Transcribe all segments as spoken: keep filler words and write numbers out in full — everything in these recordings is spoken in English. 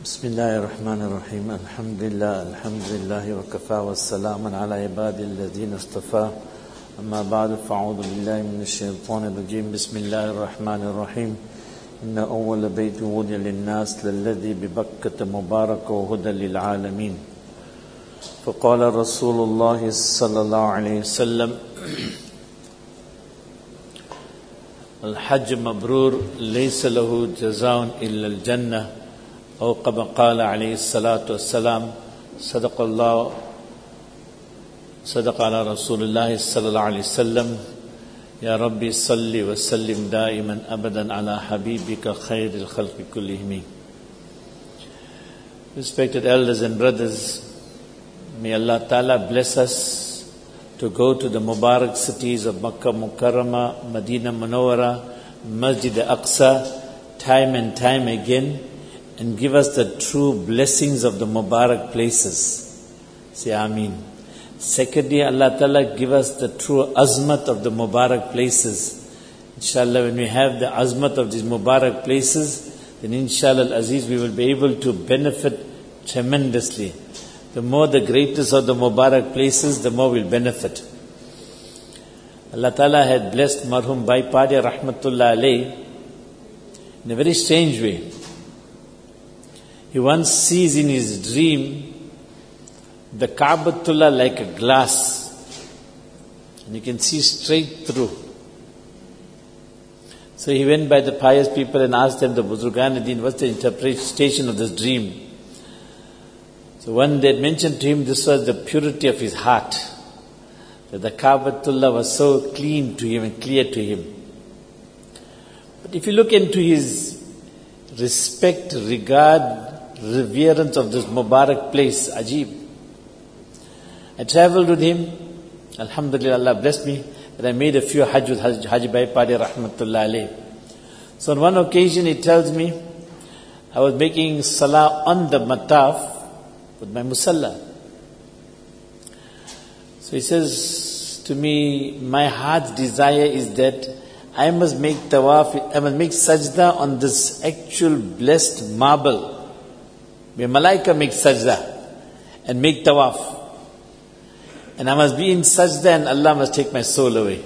Bismillahirrahmanirrahim. Alhamdulillah, alhamdulillahi wa kafa wa salaman ala ibadi alladhina istafa. Amma ba'du, fa'udhu billahi minash shaitanir rajim. Bismillahirrahmanirrahim. Inna awwala bayti wudi'a lin-nas lalladhi bi Bakkata mubaraka wa hudan lil alamin. Faqala Rasulullah sallallahu alayhi wasallam, Al-Hajj mabrur laysa lahu jazaa'un illa al-jannah. أو كما قال عليه الصلاة والسلام صدق الله صدق على رسول الله صلى الله عليه وسلم يا ربي صل وسلم دائما أبدا على حبيبك خير الخلق كلهم. Respected elders and brothers, may Allah Ta'ala bless us to go to the Mubarak cities of Makkah Mukarramah, Medina Munawwara, Masjid Aqsa time and time again, and give us the true blessings of the Mubarak places. Say Ameen. Secondly, Allah Ta'ala give us the true azmat of the Mubarak places. Inshallah, when we have the azmat of these Mubarak places, then inshallah al-Aziz, we will be able to benefit tremendously. The more the greatness of the Mubarak places, the more we'll benefit. Allah Ta'ala had blessed Marhum Bhai Padia Rahmatullah Alayhi in a very strange way. He once sees in his dream the Ka'batullah like a glass, and you can see straight through. So he went by the pious people and asked them, the Buzurgan-e-Din, what's the interpretation of this dream? So one they had mentioned to him, this was the purity of his heart, that the Ka'batullah was so clean to him and clear to him. But if you look into his respect, regard, reverence of this Mubarak place, Ajib. I travelled with him, Alhamdulillah, Allah blessed me, that I made a few Hajj with Haji Bhai Padia Rahmatullah Alayhi. So on one occasion he tells me, I was making Salah on the Mataf with my Musalla. So he says to me, my heart's desire is that I must make tawaf, I must make sajda on this actual blessed marble, where Malaika make sajda and make tawaf. And I must be in sajda and Allah must take my soul away.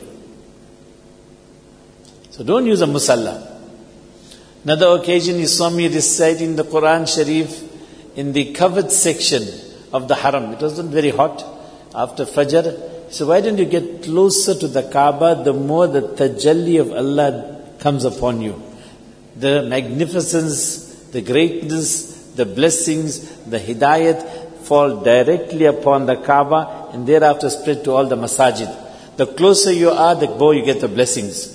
So don't use a musalla. Another occasion he saw me reciting the Quran Sharif in the covered section of the haram. It wasn't very hot after Fajr. So why don't you get closer to the Kaaba, the more the tajalli of Allah comes upon you. The magnificence, the greatness, the blessings, the hidayat fall directly upon the Kaaba and thereafter spread to all the masajid. The closer you are, the more you get the blessings.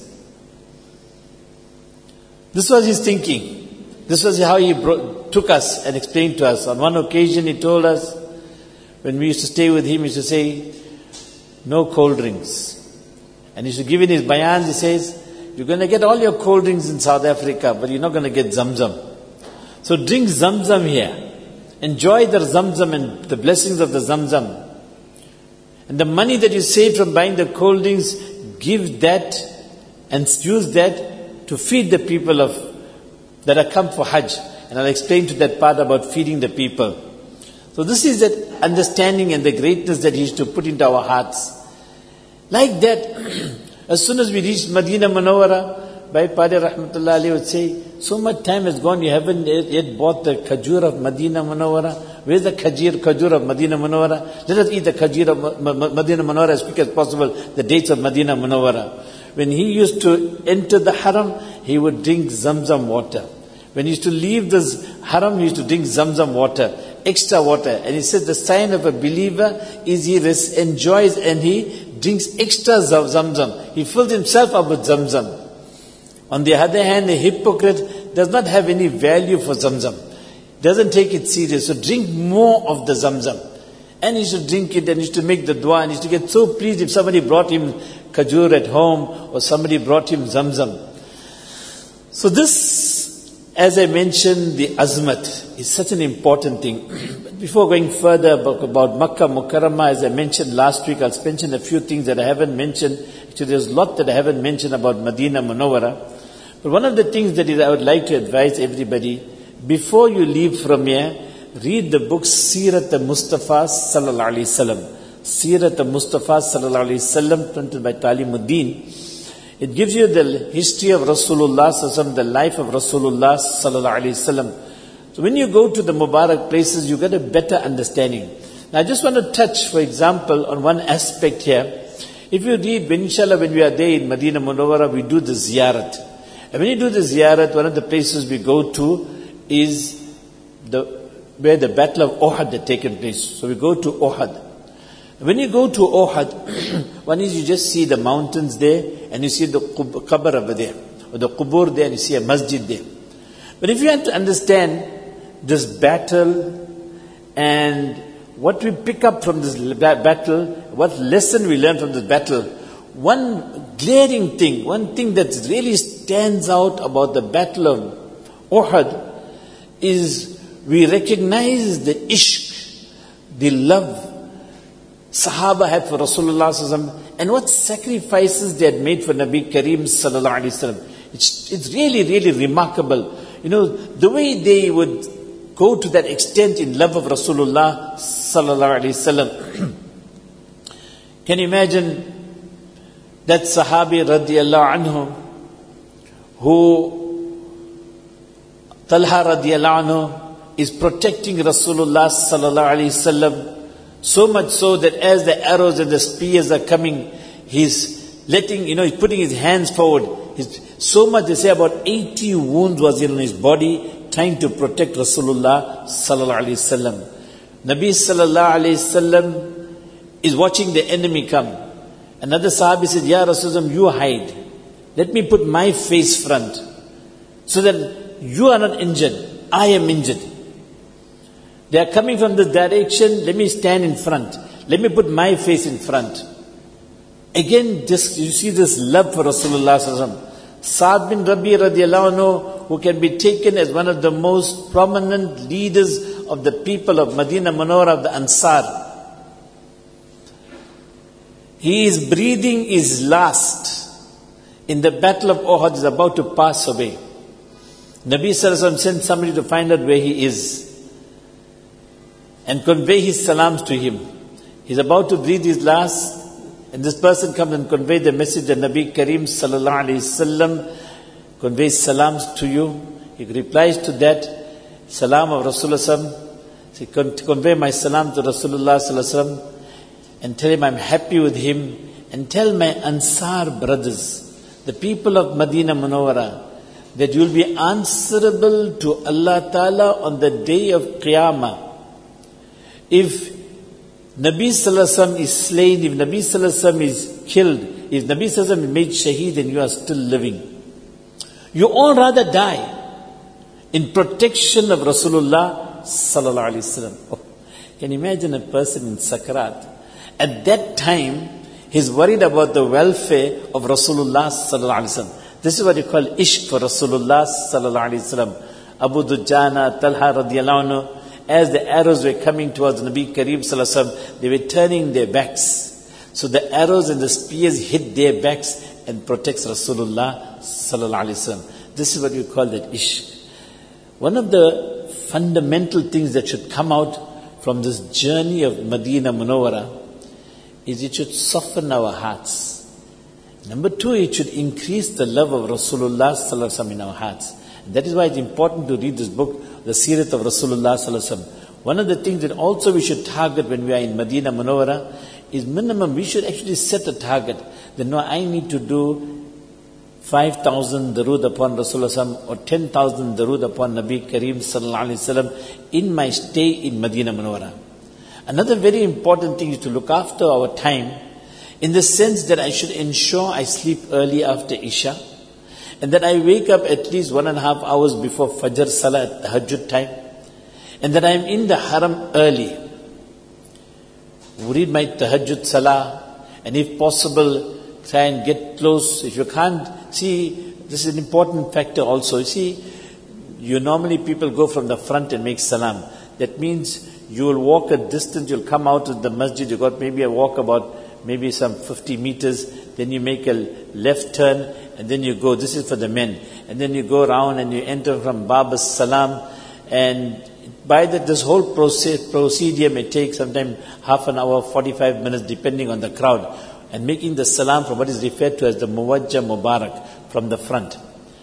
This was his thinking. This was how he brought, took us and explained to us. On one occasion he told us, when we used to stay with him, he used to say, no cold drinks. And he used to give in his bayans, he says, you're going to get all your cold drinks in South Africa, but you're not going to get Zamzam. So drink Zamzam here. Enjoy the Zamzam and the blessings of the Zamzam. And the money that you save from buying the cold drinks, give that and use that to feed the people of that are come for Hajj. And I'll explain to that part about feeding the people. So this is that understanding and the greatness that he used to put into our hearts. Like that, as soon as we reached Medina Munawwara, Bhai Padia Rahmatullah Alayhi would say, so much time has gone, you haven't yet bought the khajur of Medina Munawwara. Where's the khajir, khajur of Medina Munawwara? Let us eat the khajir of Medina Munawwara as quick as possible, the dates of Medina Munawwara. When he used to enter the haram, he would drink Zamzam water. When he used to leave this haram, he used to drink Zamzam water, extra water. And he said the sign of a believer is he res- enjoys and he drinks extra Zamzam. He fills himself up with Zamzam. On the other hand, a hypocrite does not have any value for Zamzam. Doesn't take it serious. So drink more of the Zamzam. And he should drink it and he used to make the dua and he used to get so pleased if somebody brought him khajur at home or somebody brought him Zamzam. So this, as I mentioned, the azmat is such an important thing. But before going further about, about Makkah Mukarramah, as I mentioned last week, I'll mention a few things that I haven't mentioned. Actually, there's a lot that I haven't mentioned about Medina Munawwara. But one of the things that is I would like to advise everybody, before you leave from here, read the book Sirat al-Mustafa sallallahu alaihi wasallam. Sirat al-Mustafa sallallahu alaihi wasallam, printed by Talimuddin. It gives you the history of Rasulullah sallallahu alaihi wasallam, the life of Rasulullah sallallahu alaihi wasallam. So when you go to the Mubarak places, you get a better understanding. Now I just want to touch, for example, on one aspect here. If you read, inshallah, when we are there in Medina Munawwara, we do the ziyarat. And when you do the ziyarat, one of the places we go to is the where the battle of Uhud had taken place. So we go to Uhud. When you go to Uhud, one is you just see the mountains there, and you see the qabr over there, or the qubur there, and you see a masjid there. But if you have to understand this battle and what we pick up from this battle, what lesson we learn from this battle, one glaring thing, one thing that really stands out about the battle of Uhud is we recognize the ishq, the love Sahaba had for Rasulullah sallallahu alaihi wasallam, and what sacrifices they had made for Nabi Kareem sallallahu alaihi wasallam. It's, it's really, really remarkable. You know, the way they would go to that extent in love of Rasulullah sallallahu alaihi wasallam. Can you imagine that Sahabi radiallahu anhu, who Talha radiallahu anhu is protecting Rasulullah sallallahu alaihi wasallam, so much so that as the arrows and the spears are coming, he's letting, you know, he's putting his hands forward. He's, so much, they say about eighty wounds was in his body, trying to protect Rasulullah sallallahu alaihi wasallam. Nabi sallallahu alaihi wasallam is watching the enemy come. Another Sahabi said, Ya Rasulullah, you hide. Let me put my face front, so that you are not injured, I am injured. They are coming from this direction, let me stand in front. Let me put my face in front. Again, this, you see this love for Rasulullah sallallahu alaihi wasallam. Sa'd bin Rabi radiallahu anhu, who can be taken as one of the most prominent leaders of the people of Medina Munawwara, of the Ansar. He is breathing his last in the battle of Uhud, is about to pass away. Nabi sallallahu alaihi wasallam sent somebody to find out where he is and convey his salams to him. He's about to breathe his last, and this person comes and conveys the message that Nabi Kareem sallallahu alaihi wasallam conveys salams to you. He replies to that salam of Rasulullah. He convey my salam to Rasulullah sallallahu alaihi wasallam and tell him I'm happy with him, and tell my Ansar brothers, the people of Medina Munawwara, that you will be answerable to Allah Ta'ala on the day of Qiyamah. If Nabi Sallallahu Alaihi Wasallam is slain, if Nabi Sallallahu Alaihi Wasallam is killed, if Nabi Sallallahu Alaihi Wasallam is made shaheed and you are still living, you all rather die in protection of Rasulullah Sallallahu Alaihi Wasallam. Oh, can you imagine a person in Sakarat? At that time, he's worried about the welfare of Rasulullah Sallallahu Alaihi Wasallam. This is what you call ishq for Rasulullah Sallallahu Alaihi Wasallam. Abu Dujana, Talha radiallahu anhu, as the arrows were coming towards Nabi Kareem sallallahu alaihi wasallam, they were turning their backs. So the arrows and the spears hit their backs and protects Rasulullah sallallahu alaihi wasallam. This is what you call that ishq. One of the fundamental things that should come out from this journey of Medina Munawwara is it should soften our hearts. Number two, it should increase the love of Rasulullah sallallahu alaihi wasallam in our hearts. That is why it's important to read this book, the Sirat of Rasulullah sallallahu alaihi wasallam. One of the things that also we should target when we are in Medina Munawwara is minimum, we should actually set a target. That no, I need to do five thousand darood upon Rasulullah or ten thousand darood upon Nabi Kareem sallallahu alaihi wasallam in my stay in Medina Munawwara. Another very important thing is to look after our time, in the sense that I should ensure I sleep early after Isha, and that I wake up at least one and a half hours before Fajr Salah at Tahajjud time, and that I am in the Haram early. Read my Tahajjud Salah, and if possible, try and get close. If you can't, see, this is an important factor also. You see, you normally people go from the front and make salam. That means you will walk a distance, you'll come out of the masjid, you got maybe a walk about maybe some fifty meters, then you make a left turn, and then you go. This is for the men. And then you go around and you enter from Bab as-Salam, And by the, this whole process, procedure may take sometimes half an hour, forty-five minutes, depending on the crowd. And making the salam from what is referred to as the Muwajjah Mubarak from the front.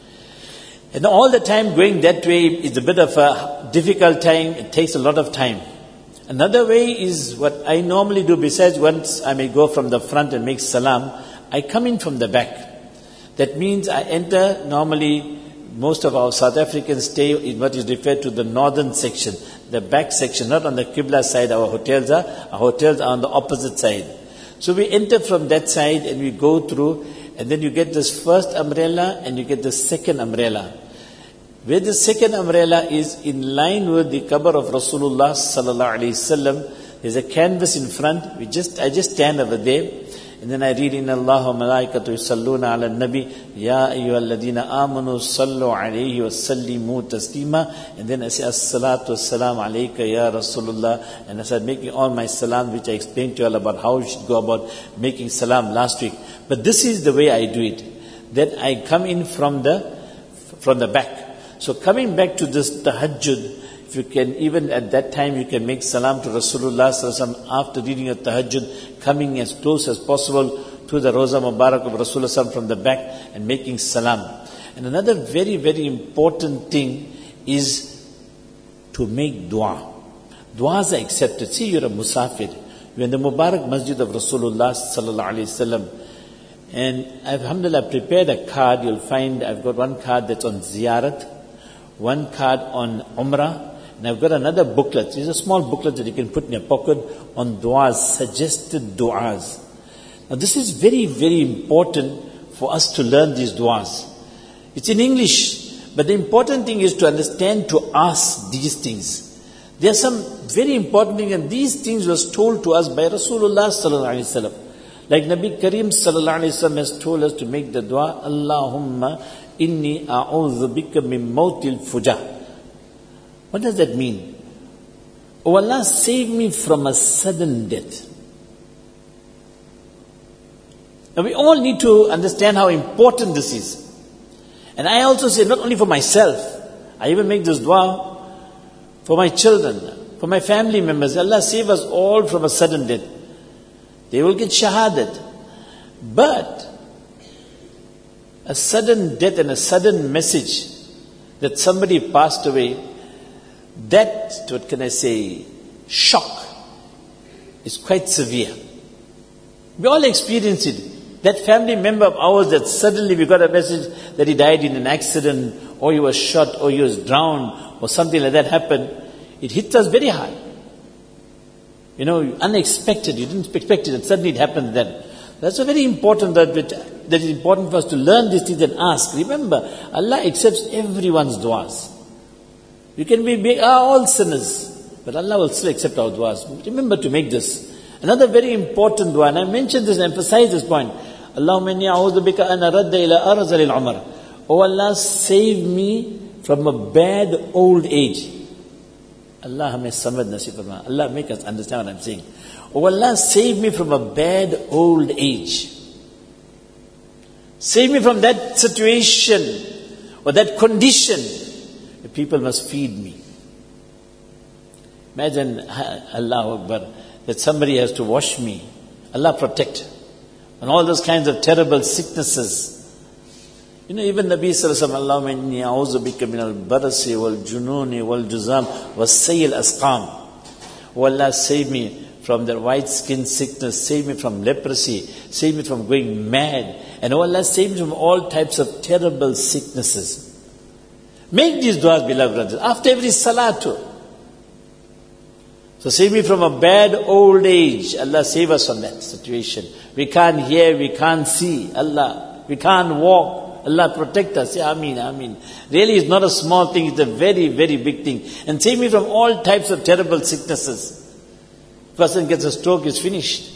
And all the time going that way is a bit of a difficult time. It takes a lot of time. Another way is what I normally do, besides once I may go from the front and make salam, I come in from the back. That means I enter, normally most of our South Africans stay in what is referred to the northern section, the back section, not on the Qibla side our hotels are, our hotels are on the opposite side. So we enter from that side and we go through, and then you get this first umbrella and you get the second umbrella. Where the second umbrella is in line with the qabr of Rasulullah sallallahu alaihi wasallam, there's a canvas in front. We just, I just stand over there, and then I read, Inna Allaha wa malaikatu yusalluna ala nabi, ya ayyuhalladhina amanu sallu alayhi wa sallimu taslima. And then I say, as-salatu was-salam alayka ya Rasulullah. And I start making all my salam, which I explained to you all about how you should go about making salam last week. But this is the way I do it. That I come in from the, from the back. So coming back to this tahajjud, if you can, even at that time, you can make salam to Rasulullah sallallahu alaihi wasallam after reading your tahajjud, coming as close as possible to the Roza Mubarak of Rasulullah sallallahu alaihi wasallam from the back and making salam. And another very, very important thing is to make dua. Duas are accepted. See, you're a musafir. You're in the Mubarak Masjid of Rasulullah sallallahu alaihi wasallam. And I've, alhamdulillah, prepared a card. You'll find I've got one card that's on ziyarat, one card on umrah, and I've got another booklet. It's a small booklet that you can put in your pocket on du'as, suggested du'as. Now this is very, very important for us to learn these du'as. It's in English, but the important thing is to understand, to ask these things. There are some very important things, and these things was told to us by Rasulullah sallallahu alaihi wasallam. Like Nabi Kareem sallallahu alaihi wasallam has told us to make the dua, Allahumma inni a'udhu bika min mawtil fujah. What does that mean? Oh Allah, save me from a sudden death. Now we all need to understand how important this is. And I also say, not only for myself, I even make this dua for my children, for my family members. Allah, save us all from a sudden death. They will get shahadat. But a sudden death and a sudden message that somebody passed away, that, what can I say, shock is quite severe. We all experience it. That family member of ours that suddenly we got a message that he died in an accident, or he was shot, or he was drowned, or something like that happened, it hits us very hard. You know, unexpected, you didn't expect it, and suddenly it happened then. That's a very important, that, that is important for us to learn these things and ask. Remember, Allah accepts everyone's du'as. You can be, be all sinners, but Allah will still accept our du'as. Remember to make this. Another very important dua, and I mentioned this and emphasized this point. Allahumma inni a'udhu bika an aradda ila arzalil umar. Oh Allah, save me from a bad old age. Allah hame samad nasib farma. Allah, make us understand what I'm saying. Oh Allah, save me from a bad old age. Save me from that situation or that condition. The people must feed me. Imagine, Allahu Akbar, that somebody has to wash me. Allah protect. And all those kinds of terrible sicknesses. You know, even Nabi sallallahu alaihi wasallam, Allahumma inni a'udhu bika min al-barasi wal-jununi wal-juzam was-sayil asqam. Oh Allah, save me from the white skin sickness, save me from leprosy, save me from going mad, and oh Allah, save me from all types of terrible sicknesses. Make these du'as, beloved brothers, after every salatu. So save me from a bad old age. Allah, save us from that situation. We can't hear, we can't see. Allah, we can't walk. Allah, protect us. Say Ameen, Ameen. Really, it's not a small thing, it's a very, very big thing. And save me from all types of terrible sicknesses. Person gets a stroke, is finished.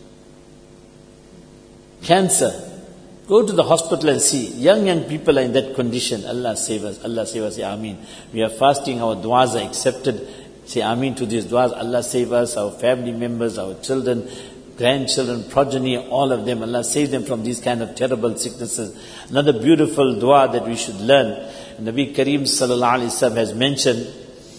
Cancer. Go to the hospital and see. Young, young people are in that condition. Allah save us. Allah save us. Say Ameen. We are fasting. Our du'as are accepted. Say Ameen to these du'as. Allah save us, our family members, our children, grandchildren, progeny, all of them. Allah save them from these kind of terrible sicknesses. Another beautiful dua that we should learn. Nabi Kareem sallallahu alaihi wasallam has mentioned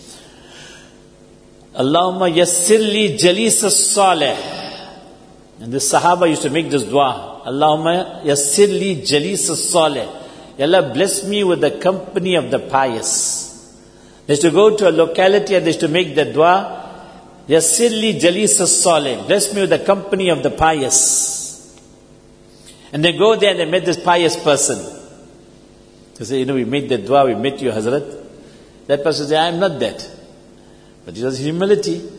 Allahumma yassirli jalis as-salih. And the Sahaba used to make this dua. Allahumma yassirli jalis as-salih. Allah bless me with the company of the pious. They used to go to a locality and they used to make the dua. Yassirli jalis as-salih. Bless me with the company of the pious. And they go there and they met this pious person. They say, you know, we made the dua, we met you, Hazrat. That person says, I am not that. But it was humility.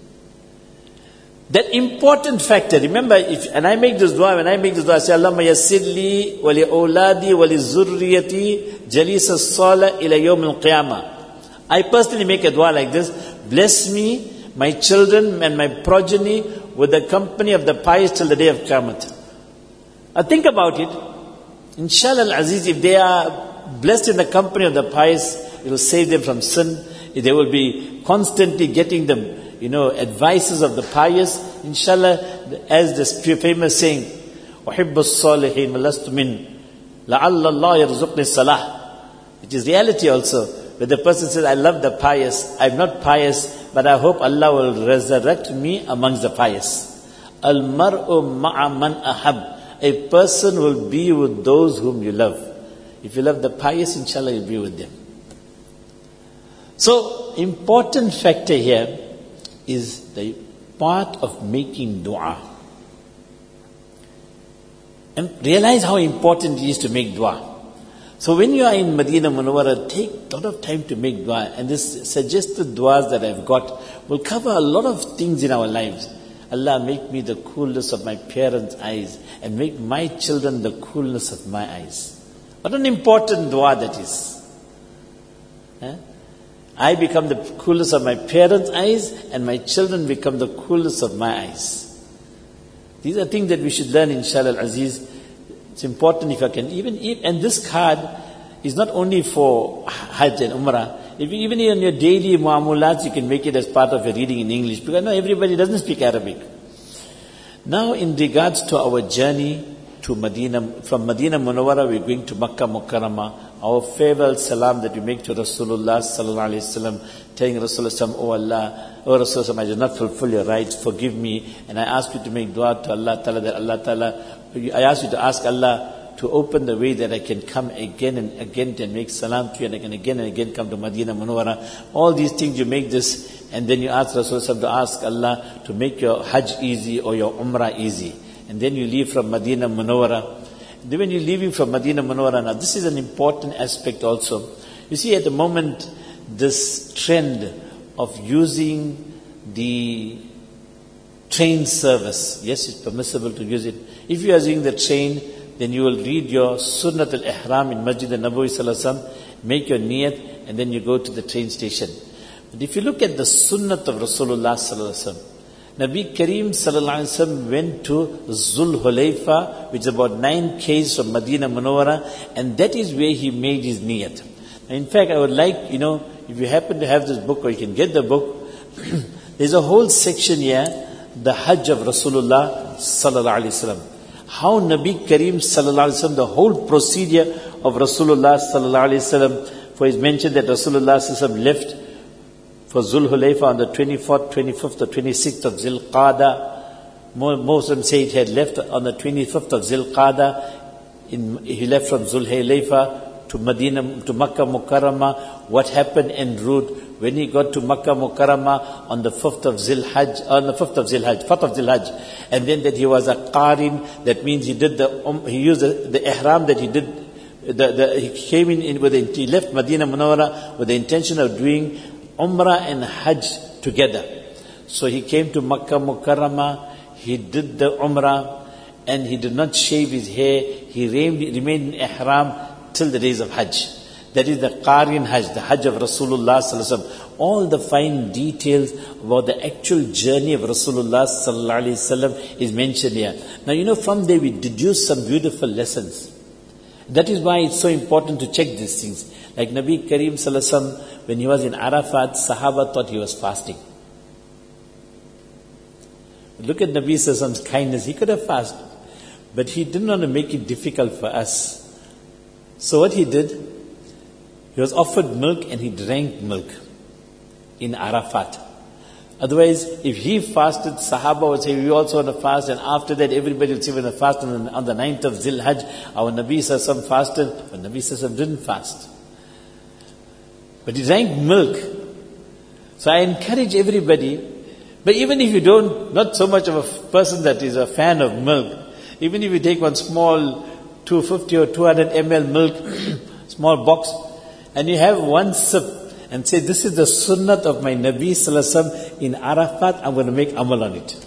That important factor, remember, if, and I make this dua, when I make this dua, I say, Allahumma yassirli wa li awladi wa li zurriyati jalis as-salih ila yawm al-qiyamah. I personally make a dua like this. Bless me, my children and my progeny with the company of the pious till the day of Qiyamah. Now think about it. Inshallah al-Aziz, if they are blessed in the company of the pious, it will save them from sin. They will be constantly getting them, you know, advices of the pious. Inshallah, as the famous saying, وَحِبُّ الصَّالِحِينَ وَلَسْتُ مِنْ لَعَلَّ اللَّهَ يَرْزُقْنِ الصَّلَاحِ. Which is reality also. Where the person says, I love the pious, I'm not pious, but I hope Allah will resurrect me amongst the pious. Al-mar'u ma'a man ahab. A person will be with those whom you love. If you love the pious, inshallah you'll be with them. So, important factor here is the part of making dua. And realize how important it is to make dua. So when you are in Medina Munawwara, take a lot of time to make dua. And this suggested duas that I've got will cover a lot of things in our lives. Allah, make me the coolness of my parents' eyes and make my children the coolness of my eyes. What an important dua that is. Eh? I become the coolness of my parents' eyes and my children become the coolness of my eyes. These are things that we should learn, inshallah al-Aziz. It's important if I can even, and this card is not only for Hajj and Umrah. If you, even in your daily mu'amulats, you can make it as part of your reading in English, because not everybody doesn't speak Arabic. Now, in regards to our journey to Medina, from Medina Munawwara, we're going to Makkah Mukarramah. Our farewell salam that we make to Rasulullah sallallahu alaihi wasallam, telling Rasulullah, oh Allah, oh Rasulullah, I did not fulfill your rights, forgive me, and I ask you to make dua to Allah Ta'ala that Allah Ta'ala, I ask you to ask Allah to open the way that I can come again and again and make salam to you, and I can again and again come to Medina Munawwara. All these things you make this, and then you ask Rasulullah to ask Allah to make your Hajj easy or your Umrah easy. And then you leave from Medina Munawwara. Then when you're leaving from Medina Munawwara, now this is an important aspect also. You see, at the moment, this trend of using the train service, yes, it's permissible to use it. If you are using the train, then you will read your Sunnat al-Ihram in Masjid al-Nabawi sallallahu alaihi wasallam, make your niyat, and then you go to the train station. But if you look at the Sunnat of Rasulullah sallallahu alaihi wasallam, Nabi Kareem sallallahu alaihi wasallam went to Zul Hulayfa, which is about nine k's from Medina Munawwara, and that is where he made his niyat. In fact, I would like, you know, if you happen to have this book or you can get the book, there's a whole section here, the Hajj of Rasulullah sallallahu alaihi wasallam. How Nabi Kareem sallallahu alaihi wasallam, the whole procedure of Rasulullah sallallahu alaihi wasallam, for it's mentioned that Rasulullah sallallahu alaihi wasallam left for Zul Hulayfa on the twenty-fourth, twenty-fifth or twenty-sixth of Zil Qada. Most of them say he had left on the twenty-fifth of Zil Qada. In, he left from Zul Hulayfa to Medina, to Makkah Mukarramah. What happened en route? When he got to Makkah Mukarramah on the fifth of Zil Hajj, on the fifth of Zil Hajj, fourth of Zil Hajj, and then that he was a Qarin, that means he did the, um, he used the, the ihram that he did, the, the, he came in, in with the, he left Medina Munawwara with the intention of doing Umrah and Hajj together. So he came to Makkah Mukarramah, he did the Umrah, and he did not shave his hair, he remained in ihram till the days of Hajj. That is the Qarin Hajj, the Hajj of Rasulullah sallallahu alaihi wasallam. All the fine details about the actual journey of Rasulullah sallallahu alaihi wasallam is mentioned here. Now, you know, from there we deduce some beautiful lessons. That is why it's so important to check these things. Like Nabi Kareem sallallahu alaihi wasallam, when he was in Arafat, Sahaba thought he was fasting. Look at Nabi sallallahu alaihi wasallam's kindness. He could have fasted, but he didn't want to make it difficult for us. So what he did, he was offered milk and he drank milk in Arafat. Otherwise, if he fasted, Sahaba would say, we also want to fast, and after that everybody would say, we're going to fast on the, on the ninth of Zil Hajj. Our Nabi Sallallahu Alaihi Wasallam fasted, but Nabi Sallallahu Alaihi Wasallam didn't fast. But he drank milk. So I encourage everybody, but even if you don't, not so much of a person that is a fan of milk, even if you take one small two hundred fifty or two hundred milliliters milk, small box, and you have one sip, and say, this is the sunnat of my Nabi Sallallahu Alaihi Wasallam in Arafat, I'm going to make amal on it.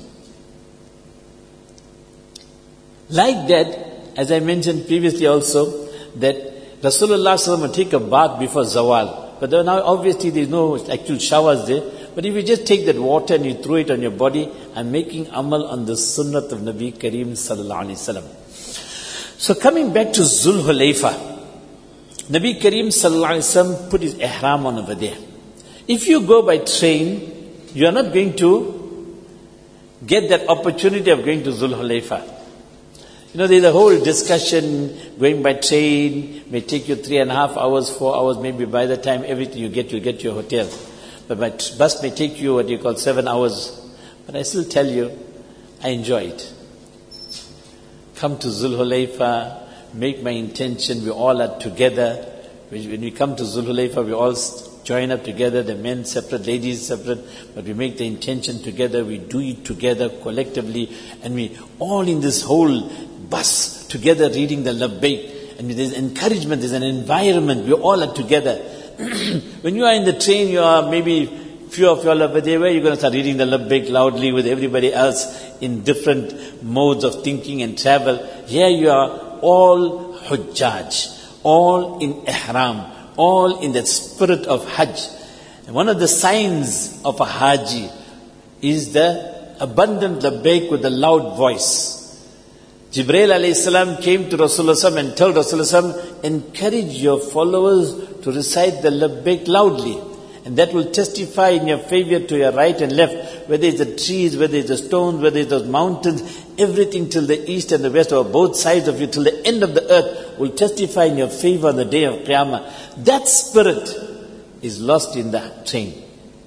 Like that, as I mentioned previously also, that Rasulullah Sallallahu Alaihi Wasallam would take a bath before Zawal. But now obviously there is no actual showers there. But if you just take that water and you throw it on your body, I'm making amal on the sunnat of Nabi Kareem Sallallahu Alaihi Wasallam. So coming back to Zul Hulayfa, Nabi Kareem Sallallahu Alaihi Wasallam put his ihram on over there. If you go by train, you are not going to get that opportunity of going to Zul Hulayfa. You know, there's a whole discussion, going by train may take you three and a half hours, four hours, maybe by the time everything you get, you get to your hotel. But my bus may take you what you call seven hours. But I still tell you, I enjoy it. Come to Zul Hulayfa, make my intention, we all are together. When we come to Zul Hulayfa, we all join up together, the men separate, ladies separate, but we make the intention together, we do it together collectively, and we all in this whole bus together reading the Labbaik, and there's encouragement, there's an environment, we all are together. When you are in the train, you are maybe few of you all over there, where you're going to start reading the Labbaik loudly with everybody else in different modes of thinking and travel. Here you are all Hujjaj, all in Ihram, all in that spirit of Hajj. And one of the signs of a Haji is the abundant Labbaik with the loud voice. Jibreel alayhi salam came to Rasulullah and told Rasulullah, encourage your followers to recite the Labbaik loudly. And that will testify in your favor to your right and left, whether it's the trees, whether it's the stones, whether it's those mountains, everything till the east and the west, or both sides of you, till the end of the earth, will testify in your favor on the day of Qiyamah. That spirit is lost in the train.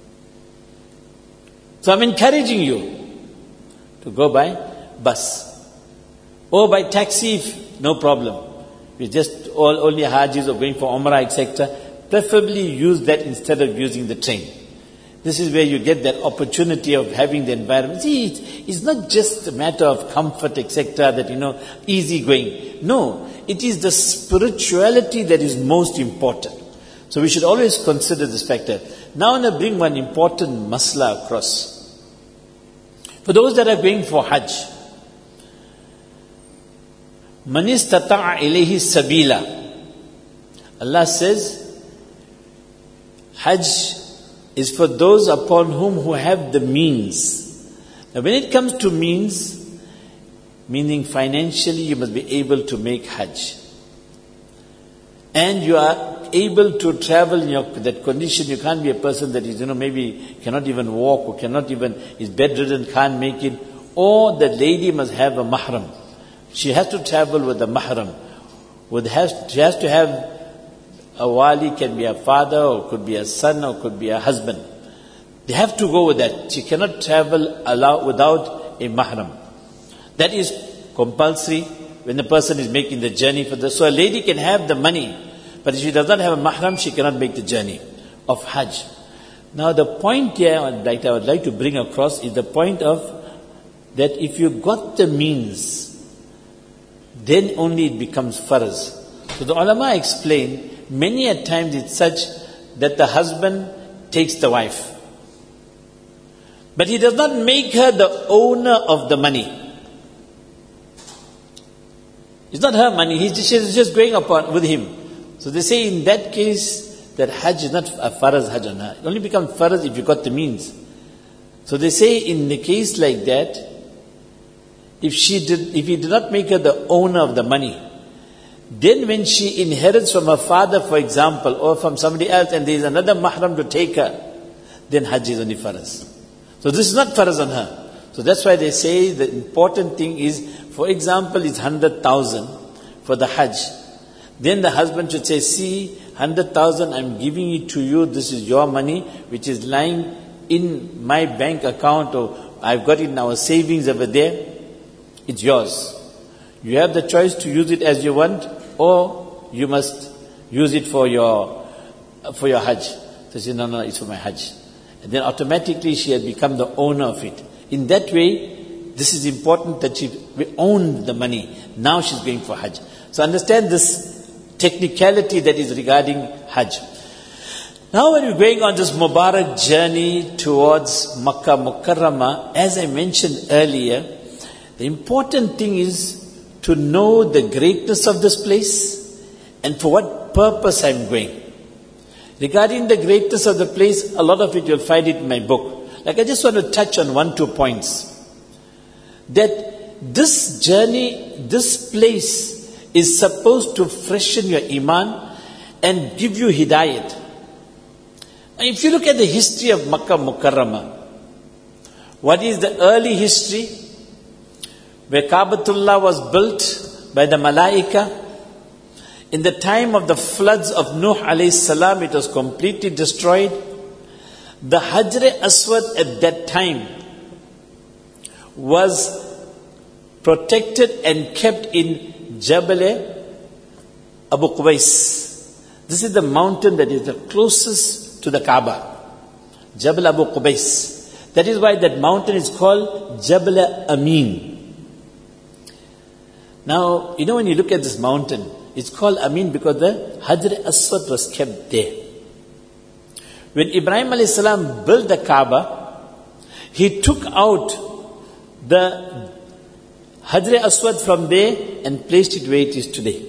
So I'm encouraging you to go by bus. Or by taxi, no problem. We just all only Hajis or going for Umrah, et cetera. Preferably use that instead of using the train. This is where you get that opportunity of having the environment. See, it's, it's not just a matter of comfort, et cetera, that, you know, easy going. No, it is the spirituality that is most important. So we should always consider this factor. Now I want to bring one important masla across. For those that are going for Hajj, Man istata'a ilayhi sabila. Allah says, Hajj is for those upon whom who have the means. Now when it comes to means, meaning financially you must be able to make Hajj. And you are able to travel in your, that condition. You can't be a person that is, you know, maybe cannot even walk or cannot even, is bedridden, can't make it. Or the lady must have a mahram. She has to travel with a mahram. With has, she has to have a wali, can be a father or could be a son or could be a husband. They have to go with that. She cannot travel allow, without a mahram. That is compulsory when the person is making the journey for the. So a lady can have the money, but if she does not have a mahram, she cannot make the journey of Hajj. Now the point here that I would like to bring across is the point of that if you got the means, then only it becomes farz. So the ulama explain, many a times it's such that the husband takes the wife, but he does not make her the owner of the money. It's not her money, he's just, she's just going upon with him. So they say in that case, that Hajj is not a farz Hajj on her. It only becomes farz if you got the means. So they say in the case like that, if she did, if he did not make her the owner of the money, then when she inherits from her father, for example, or from somebody else, and there is another mahram to take her, then Hajj is only farz. So this is not farz on her. So that's why they say the important thing is, for example, it's one hundred thousand for the Hajj. Then the husband should say, see, one hundred thousand, I'm giving it to you, this is your money, which is lying in my bank account or I've got it in our savings over there, it's yours. You have the choice to use it as you want, or you must use it for your for your Hajj. So she said, no, no, it's for my Hajj. And then automatically she had become the owner of it. In that way, this is important that she owned the money. Now she's going for Hajj. So understand this technicality that is regarding Hajj. Now when we're going on this Mubarak journey towards Makkah Mukarramah, as I mentioned earlier, the important thing is to know the greatness of this place and for what purpose I'm going. Regarding the greatness of the place, a lot of it you'll find it in my book. Like I just want to touch on one, two points. That this journey, this place is supposed to freshen your iman and give you hidayat. If you look at the history of Makkah Mukarramah, what is the early history? Where Kaabatullah was built by the Malaika. In the time of the floods of Nuh alayhi salam, it was completely destroyed. The Hajr Aswad at that time was protected and kept in Jabal Abu Qubais. This is the mountain that is the closest to the Kaaba. Jabal Abu Qubais. That is why that mountain is called Jabal Amin. Now, you know when you look at this mountain, it's called Amin because the Hajr Aswad was kept there. When Ibrahim alayhi salam built the Kaaba, he took out the Hajr Aswad from there and placed it where it is today.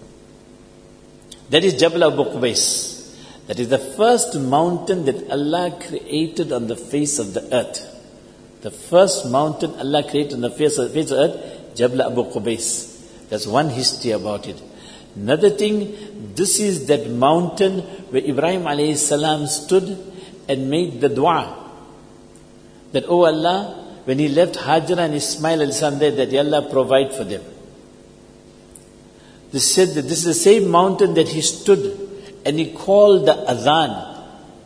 That is Jabal Abu Qubais. That is the first mountain that Allah created on the face of the earth. The first mountain Allah created on the face of, face of the earth, Jabal Abu Qubais. There's one history about it. Another thing, this is that mountain where Ibrahim alayhi salam stood and made the dua. That, oh Allah, when he left Hajra and Ismail alayhi salam there, that Allah provide for them. They said that this is the same mountain that he stood and he called the adhan.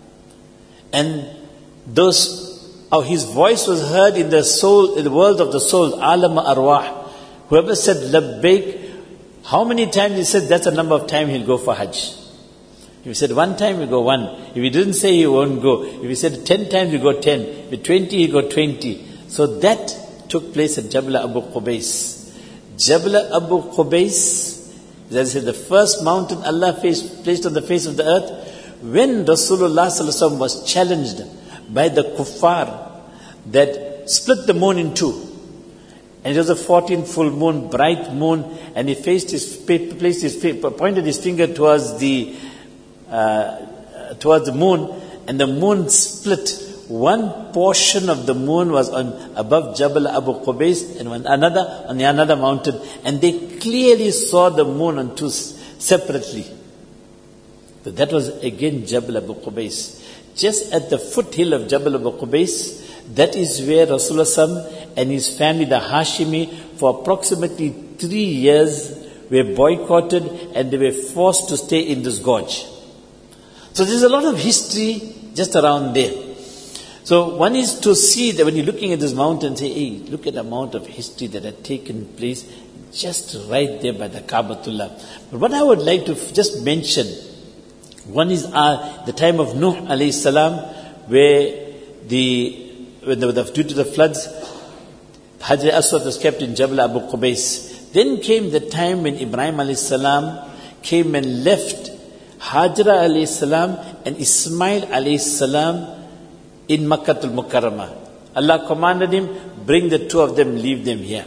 And those, oh, his voice was heard in the soul, in the world of the soul, alam arwah. Whoever said labbaik, how many times he said, that's the number of time he'll go for Hajj. If he said one time, he'll go one. If he didn't say, he won't go. If he said ten times, he'll go ten. If he twenty, he'll go twenty. So that took place at Jabal Abu Qubais. Jabal Abu Qubais, that is the first mountain Allah faced, placed on the face of the earth. When Rasulullah sallallahu alaihi wasallam was challenged by the kuffar that split the moon in two. And it was a fourteenth full moon, bright moon, and he faced his, placed his, pointed his finger towards the, uh, towards the moon, and the moon split. One portion of the moon was on above Jabal Abu Qubais, and another on the another mountain, and they clearly saw the moon on two separately. But that was again Jabal Abu Qubais. Just at the foothill of Jabal Abu Qubais, that is where Rasulullah and his family, the Hashimi, for approximately three years were boycotted and they were forced to stay in this gorge. So there's a lot of history just around there. So one is to see that when you're looking at this mountain, say, hey, look at the amount of history that had taken place just right there by the Kaabatullah. But what I would like to f- just mention, one is uh, the time of Nuh alayhi salam, where the, when the, due to the floods, Hajr Aswad was kept in Jabal Abu Qubais. Then came the time when Ibrahim alayhi salam came and left Hajra alayhi salam and Ismail alayhi salam in Makkatul Mukarramah. Allah commanded him, bring the two of them, leave them here.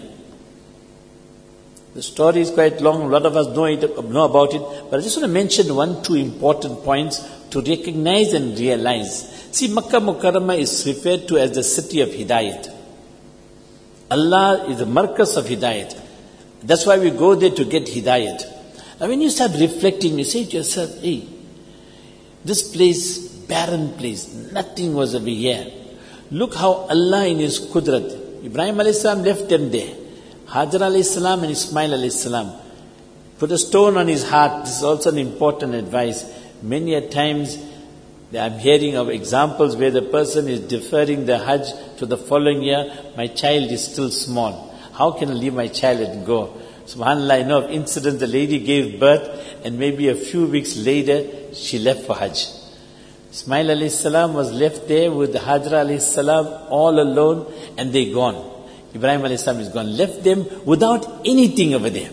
The story is quite long, a lot of us know, it, know about it, but I just want to mention one, two important points to recognize and realize. See, Makkah Mukarramah is referred to as the city of Hidayat. Allah is the markas of Hidayat. That's why we go there to get Hidayat. Now when you start reflecting, you say to yourself, hey, this place, barren place, nothing was over here. Look how Allah in His Qudrat, Ibrahim alayhi salam left them there. Hajar alayhi salam and Ismail alayhi salam. Put a stone on his heart. This is also an important advice. Many a times I'm hearing of examples where the person is deferring the Hajj to the following year. My child is still small. How can I leave my child and go? SubhanAllah, I know of incidents, the lady gave birth and maybe a few weeks later, she left for Hajj. Ismail alayhi salam was left there with Hajra alayhi salam all alone, and they gone. Ibrahim alayhi salam is gone. Left them without anything over there.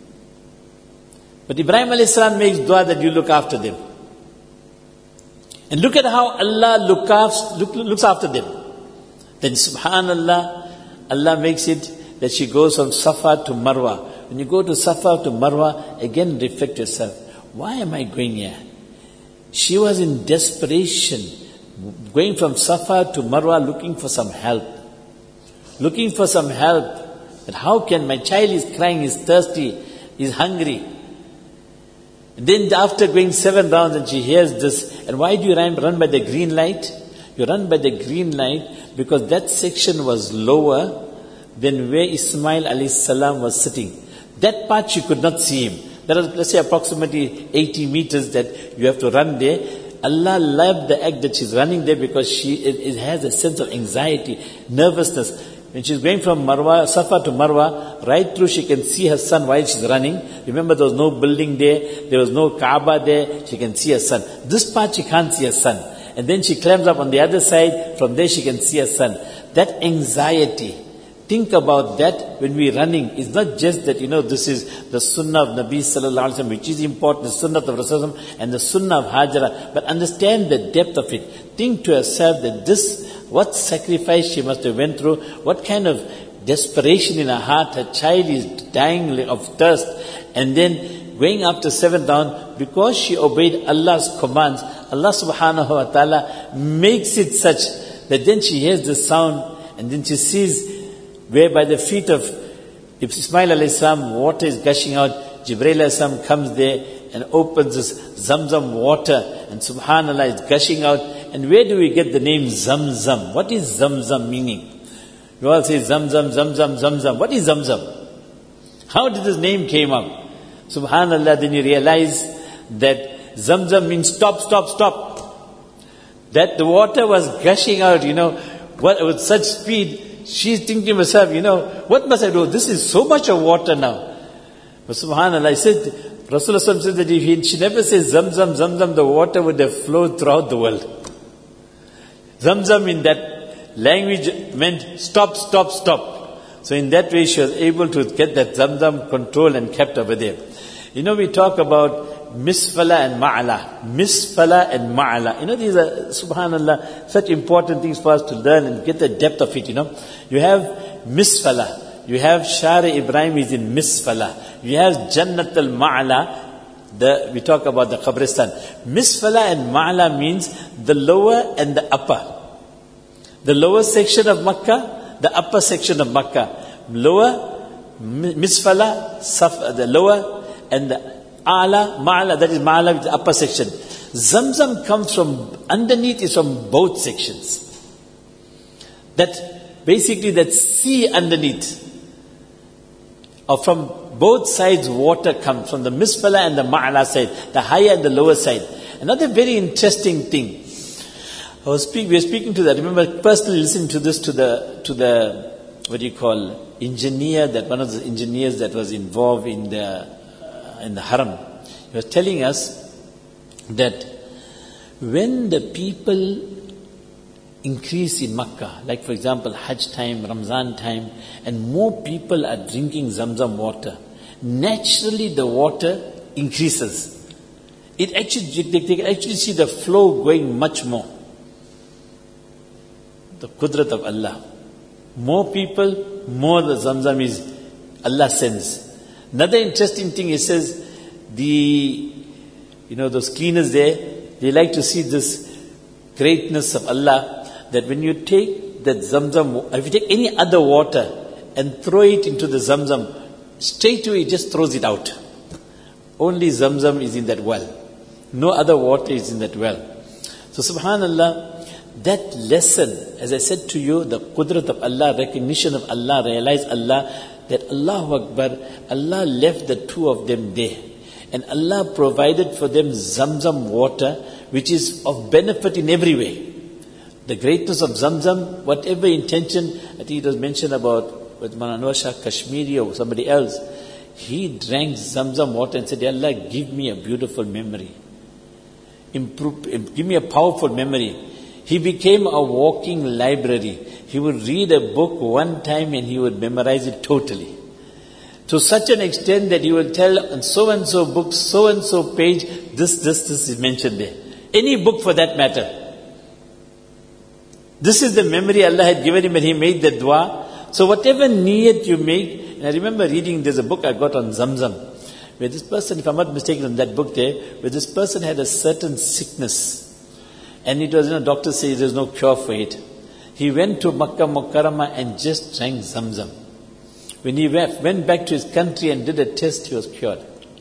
But Ibrahim alayhi salam makes dua that you look after them. And look at how Allah look after, look, looks after them. Then subhanallah, Allah makes it that she goes from Safa to Marwa. When you go to Safa to Marwa, again reflect yourself. Why am I going here? She was in desperation, going from Safa to Marwa looking for some help. Looking for some help. That how can, my child is crying, is thirsty, is hungry. And then after going seven rounds and she hears this, and why do you run, run by the green light? You run by the green light because that section was lower than where Ismail alayhi salam was sitting. That part you could not see him. There are, let's say, approximately eighty meters that you have to run there. Allah loved the act that she's running there because she it, it has a sense of anxiety, nervousness. When she's going from Marwa, Safa to Marwa, right through she can see her son while she's running. Remember, there was no building there, there was no Kaaba there, she can see her son. This part she can't see her son. And then she climbs up on the other side, from there she can see her son. That anxiety, think about that when we're running. It's not just that, you know, this is the sunnah of Nabi sallallahu alaihi wasallam, which is important, the sunnah of Rasulullah and the sunnah of Hajra, but understand the depth of it. Think to yourself that this, what sacrifice she must have went through, what kind of desperation in her heart, her child is dying of thirst, and then going up to seventh down, because she obeyed Allah's commands, Allah subhanahu wa ta'ala makes it such that then she hears the sound, and then she sees where by the feet of Ismail alayhi salam, water is gushing out. Jibreel alayhi salam comes there and opens this Zamzam water, and subhanallah, it's gushing out. And where do we get the name Zamzam? What is Zamzam meaning? We all say Zamzam, Zamzam, Zamzam. What is Zamzam? How did this name came up? Subhanallah, then you realize that Zamzam means stop, stop, stop. That the water was gushing out, you know, what, with such speed. She's thinking to herself, you know, what must I do? This is so much of water now. But subhanallah, I said, Rasulullah said that if he, she never says Zamzam, Zamzam, the water would have flowed throughout the world. Zamzam in that language meant stop, stop, stop. So in that way she was able to get that Zamzam controlled and kept over there. You know, we talk about misfala and ma'ala. Misfala and ma'ala. You know, these are, subhanallah, such important things for us to learn and get the depth of it, you know. You have misfala. You have Shari Ibrahim is in misfala. You have Jannat al-Ma'ala. The, we talk about the Qabristan. Misfala and Ma'ala means the lower and the upper. The lower section of Makkah, the upper section of Makkah. Lower, Misfala, Saf, the lower, and the A'la, Ma'ala, that is Ma'ala, which is the upper section. Zamzam comes from, underneath is from both sections. That, basically that sea underneath, or from both sides water comes, from the Misfala and the Ma'ala side, the higher and the lower side. Another very interesting thing, I was speak, we were speaking to that, I remember personally listening to this to the, to the, what do you call, engineer, that one of the engineers that was involved in the, uh, in the Haram. He was telling us that when the people increase in Makkah, like for example Hajj time, Ramzan time, and more people are drinking Zamzam water, naturally the water increases. It actually, they can actually see the flow going much more. The Qudrat of Allah. More people, more the Zamzam is, Allah sends. Another interesting thing, he says, the, you know, those cleaners there, they like to see this greatness of Allah, that when you take that Zamzam, if you take any other water and throw it into the Zamzam, straight away it just throws it out. Only Zamzam is in that well. No other water is in that well. So subhanallah, that lesson, as I said to you, the Qudrat of Allah, recognition of Allah, realize Allah, that Allahu Akbar, Allah left the two of them there. And Allah provided for them Zamzam water, which is of benefit in every way. The greatness of Zamzam, whatever intention, I think it was mentioned about with Mananwar Shah Kashmiri or somebody else, he drank Zamzam water and said, Allah, give me a beautiful memory. Improve, give me a powerful memory. He became a walking library. He would read a book one time and he would memorize it totally. To such an extent that he would tell on so and so book, so and so page, this, this, this is mentioned there. Any book for that matter. This is the memory Allah had given him when he made the dua. So whatever niyat you make, and I remember reading, there's a book I got on Zamzam, where this person, if I'm not mistaken in that book there, where this person had a certain sickness. And it was, you know, doctors say there's no cure for it. He went to Makkah Mukarramah and just drank Zamzam. When he went back to his country and did a test, he was cured.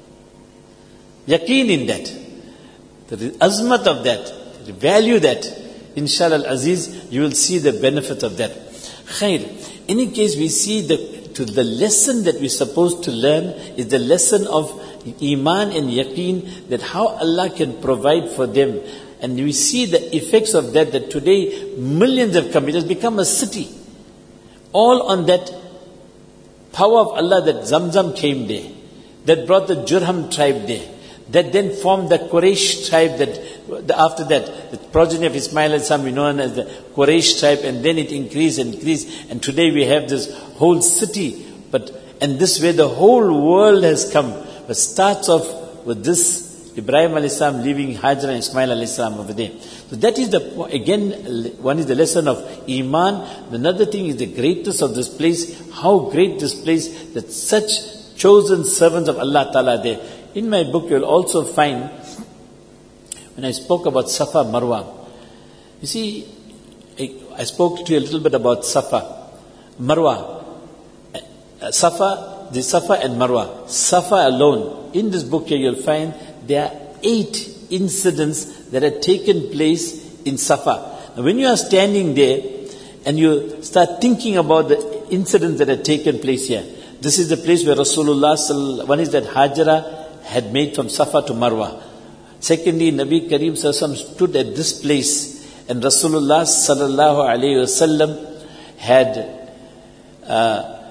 Yaqeen in that. The azmat of that. The value that. Inshallah al-Aziz, you will see the benefit of that. Khair. In any case, we see the to the lesson that we're supposed to learn is the lesson of Iman and Yaqeen, that how Allah can provide for them. And we see the effects of that, that today millions have come. It has become a city. All on that power of Allah, that Zamzam came there. That brought the Jurham tribe there. That then formed the Quraysh tribe, that after that, the progeny of Ismail and Sam, we know as the Quraysh tribe, and then it increased and increased. And today we have this whole city. But and this way the whole world has come. But starts off with this Ibrahim alayhi salam leaving Hajar and Ismail alayhi salam over there. So that is the, again, one is the lesson of Iman. Another thing is the greatness of this place. How great this place, that such chosen servants of Allah Ta'ala are there. In my book you will also find, when I spoke about Safa Marwa, you see, I spoke to you a little bit about Safa, Marwa, Safa, the Safa and Marwa. Safa alone, in this book here you'll find there are eight incidents that had taken place in Safa. Now when you are standing there and you start thinking about the incidents that had taken place here, this is the place where Rasulullah, one is that Hajara had made from Safa to Marwa. Secondly, Nabi Kareem Sallallahu stood at this place and Rasulullah Sallallahu Alaihi Wasallam had uh,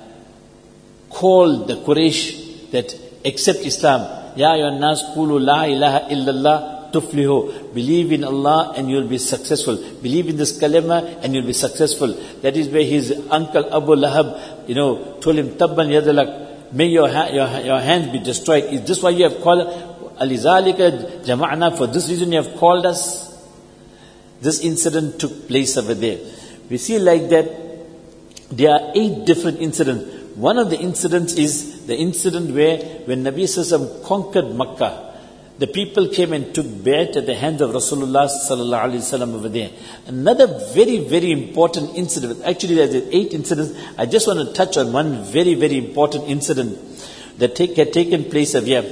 called the Quraysh that accept Islam. Ya ayyuhan nas qulu la ilaha illallah tuflihu. Believe in Allah and you'll be successful. Believe in this kalima and you'll be successful. That is where his uncle Abu Lahab, you know, told him, Tabban yadalak, may your, ha- your, your hands be destroyed. Is this why you have called Alizalika jama'na? For this reason you have called us? This incident took place over there. We see like that there are eight different incidents. One of the incidents is the incident where when Nabi Sallallahu Alaihi Wasallam conquered Makkah, the people came and took bayat at the hands of Rasulullah Sallallahu Alaihi Wasallam over there. Another very, very important incident. Actually, there's eight incidents. I just want to touch on one very, very important incident that take, had taken place over here.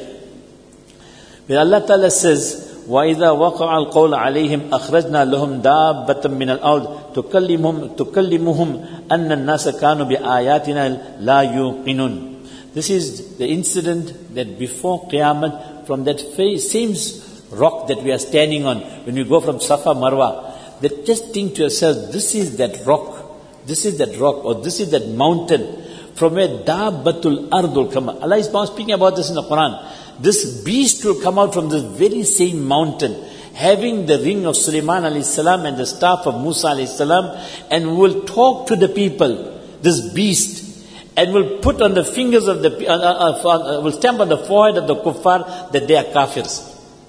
Where Allah Ta'ala says, وَإِذَا وَقَعَ الْقَوْلَ عَلَيْهِمْ أَخْرَجْنَا لَهُمْ دَابَّةً مِّنَ الْأَرْضِ تُكَلِّمُهُمْ تُكَلِّمُهُمْ أَنَّ النَّاسَ كَانُوا بِآيَاتِنَا لَا يُوقِنُونَ. This is the incident that before Qiyamah, from that same rock that we are standing on, when we go from Safa Marwa, that just think to yourself, this is that rock, this is that rock, or this is that mountain, from where Dabbatul Ardul come. Allah is speaking about this in the Quran. This beast will come out from this very same mountain, having the ring of Sulaiman alayhi salam and the staff of Musa alayhi salam, and will talk to the people, this beast, and will put on the fingers of the, uh, uh, uh, will stamp on the forehead of the kuffar that they are kafirs.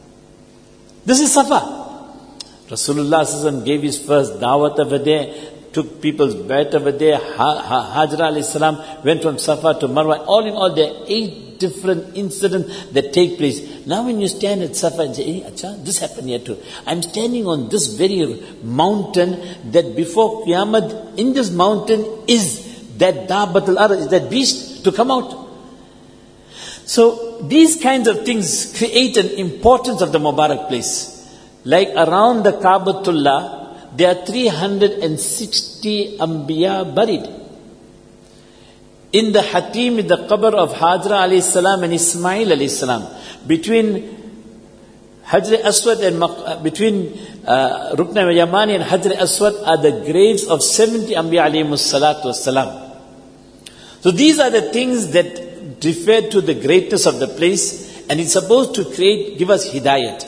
This is Safa. Rasulullah sallallahu alaihi wasallam gave his first dawat over there, took people's bayat over there. Ha- ha- Hajra alayhi salam went from Safa to Marwa. All in all, there are eight different incidents that take place. Now when you stand at Safa and say, hey, acha, this happened here too. I'm standing on this very mountain that before Qiyamah, in this mountain is that Dabbatul Ard, is that beast to come out. So these kinds of things create an importance of the Mubarak place. Like around the Kaabatullah, there are three hundred sixty Anbiya buried. In the Hatim, in the qabr of Hajra alayhi salam and Ismail alayhi salam, between Hajar Aswad and uh, between uh, Rukn Yamani and Hajar Aswad are the graves of seventy Anbiya alayhimus salatu wassalam. So these are the things that refer to the greatness of the place, and it's supposed to create, give us hidayat.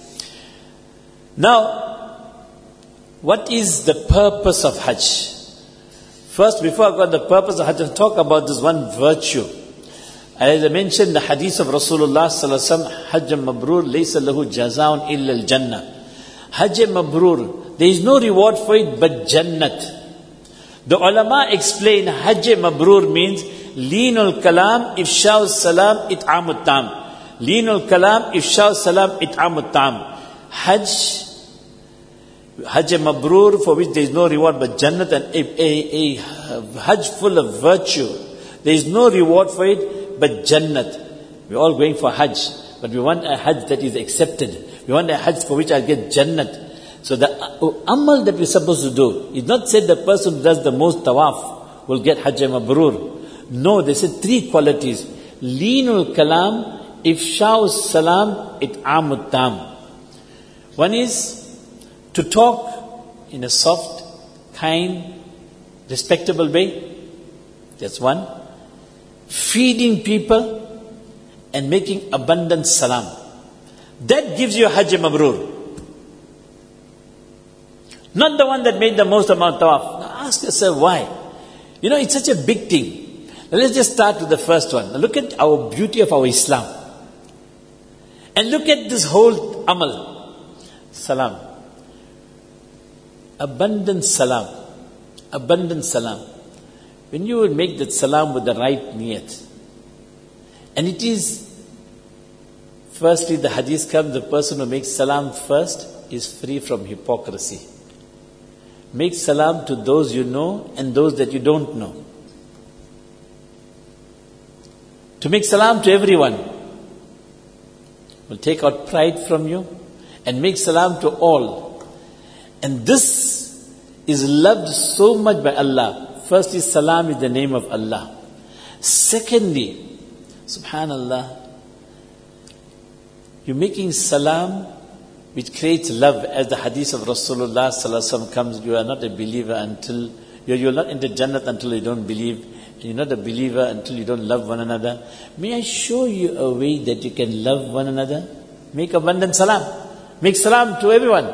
Now, what is the purpose of Hajj? First, before I go on the purpose of Hajj, I'll talk about this one virtue. As I mentioned, the hadith of Rasulullah sallallahu alaihi wasallam, Hajj mabrur, laysa lahu jazaun illa al-jannah. Hajj mabrur, there is no reward for it but Jannat. The ulama explain Hajj mabrur means leenul kalam, ifsha'u salam, it'amut tam. Leenul kalam, ifsha'u salam, it'amut tam. Hajj, Hajj mabrur, for which there is no reward but Jannat, and a, a, a Hajj full of virtue. There is no reward for it but Jannat. We're all going for Hajj, but we want a Hajj that is accepted. We want a Hajj for which I'll get Jannat. So the amal that we're supposed to do is not said the person who does the most tawaf will get Hajj mabrur. No, they said three qualities. Leenul kalam, ifsha'u salam, it'amut tam. One is to talk in a soft, kind, respectable way. That's one. Feeding people and making abundant salam. That gives you a Hajj mabrur. Not the one that made the most amount of tawaf. Now ask yourself why. You know, it's such a big thing. Now let's just start with the first one. Now look at our beauty of our Islam. And look at this whole amal. Salam. Abundant salam. Abundant salam. When you will make that salam with the right niyat. And it is, firstly the hadith comes, the person who makes salam first is free from hypocrisy. Make salam to those you know and those that you don't know. To make salam to everyone will take out pride from you and make salam to all. And this is loved so much by Allah. Firstly, salam is the name of Allah. Secondly, subhanallah, you're making salam which creates love, as the hadith of Rasulullah sallallahu alaihi wasallam comes. You are not a believer until you're, you're not into Jannat until you don't believe, and you're not a believer until you don't love one another. May I show you a way that you can love one another? Make abundant salam. Make salam to everyone.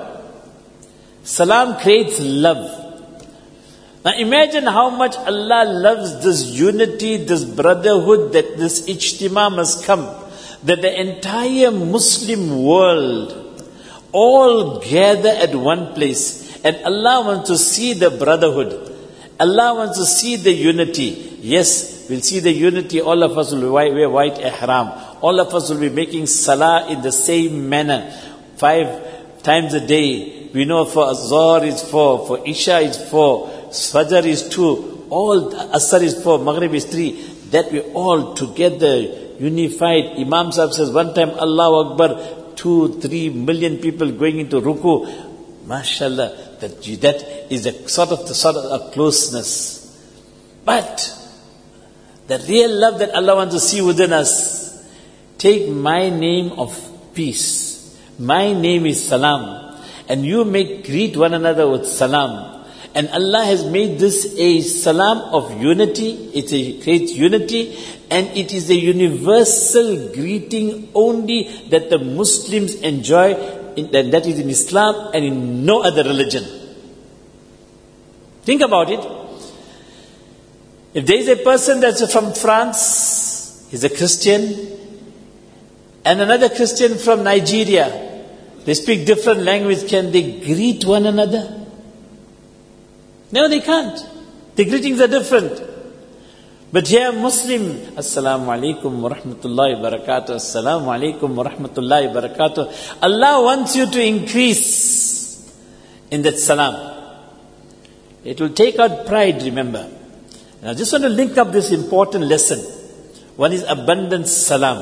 Salam creates love. Now imagine how much Allah loves this unity, this brotherhood, that this ijtima must come, that the entire Muslim world all gather at one place, and Allah wants to see the brotherhood. Allah wants to see the unity. Yes, we'll see the unity. All of us will wear white ihram. All of us will be making salah in the same manner, five times a day. We know for Azhar is four, for Isha is four, Fajr is two, all Asr is four, Maghrib is three. That we all together, unified. Imam Sahib says one time, Allahu Akbar, two, three million people going into ruku. MashaAllah, that, that is a sort of the sort of a closeness. But the real love that Allah wants to see within us, take my name of peace. My name is salam. And you make greet one another with salam. And Allah has made this a salam of unity. It creates unity, and it is a universal greeting only that the Muslims enjoy, in, and that is in Islam and in no other religion. Think about it. If there is a person that's from France, he's a Christian, and another Christian from Nigeria, they speak different language, can they greet one another? No, they can't. The greetings are different. But here Muslim, Assalamu alaikum wa rahmatullahi wa barakatuh, Assalamu alaikum wa rahmatullahi wa barakatuh. Allah wants you to increase in that salam. It will take out pride, remember. And I just want to link up this important lesson. One is abundant salam,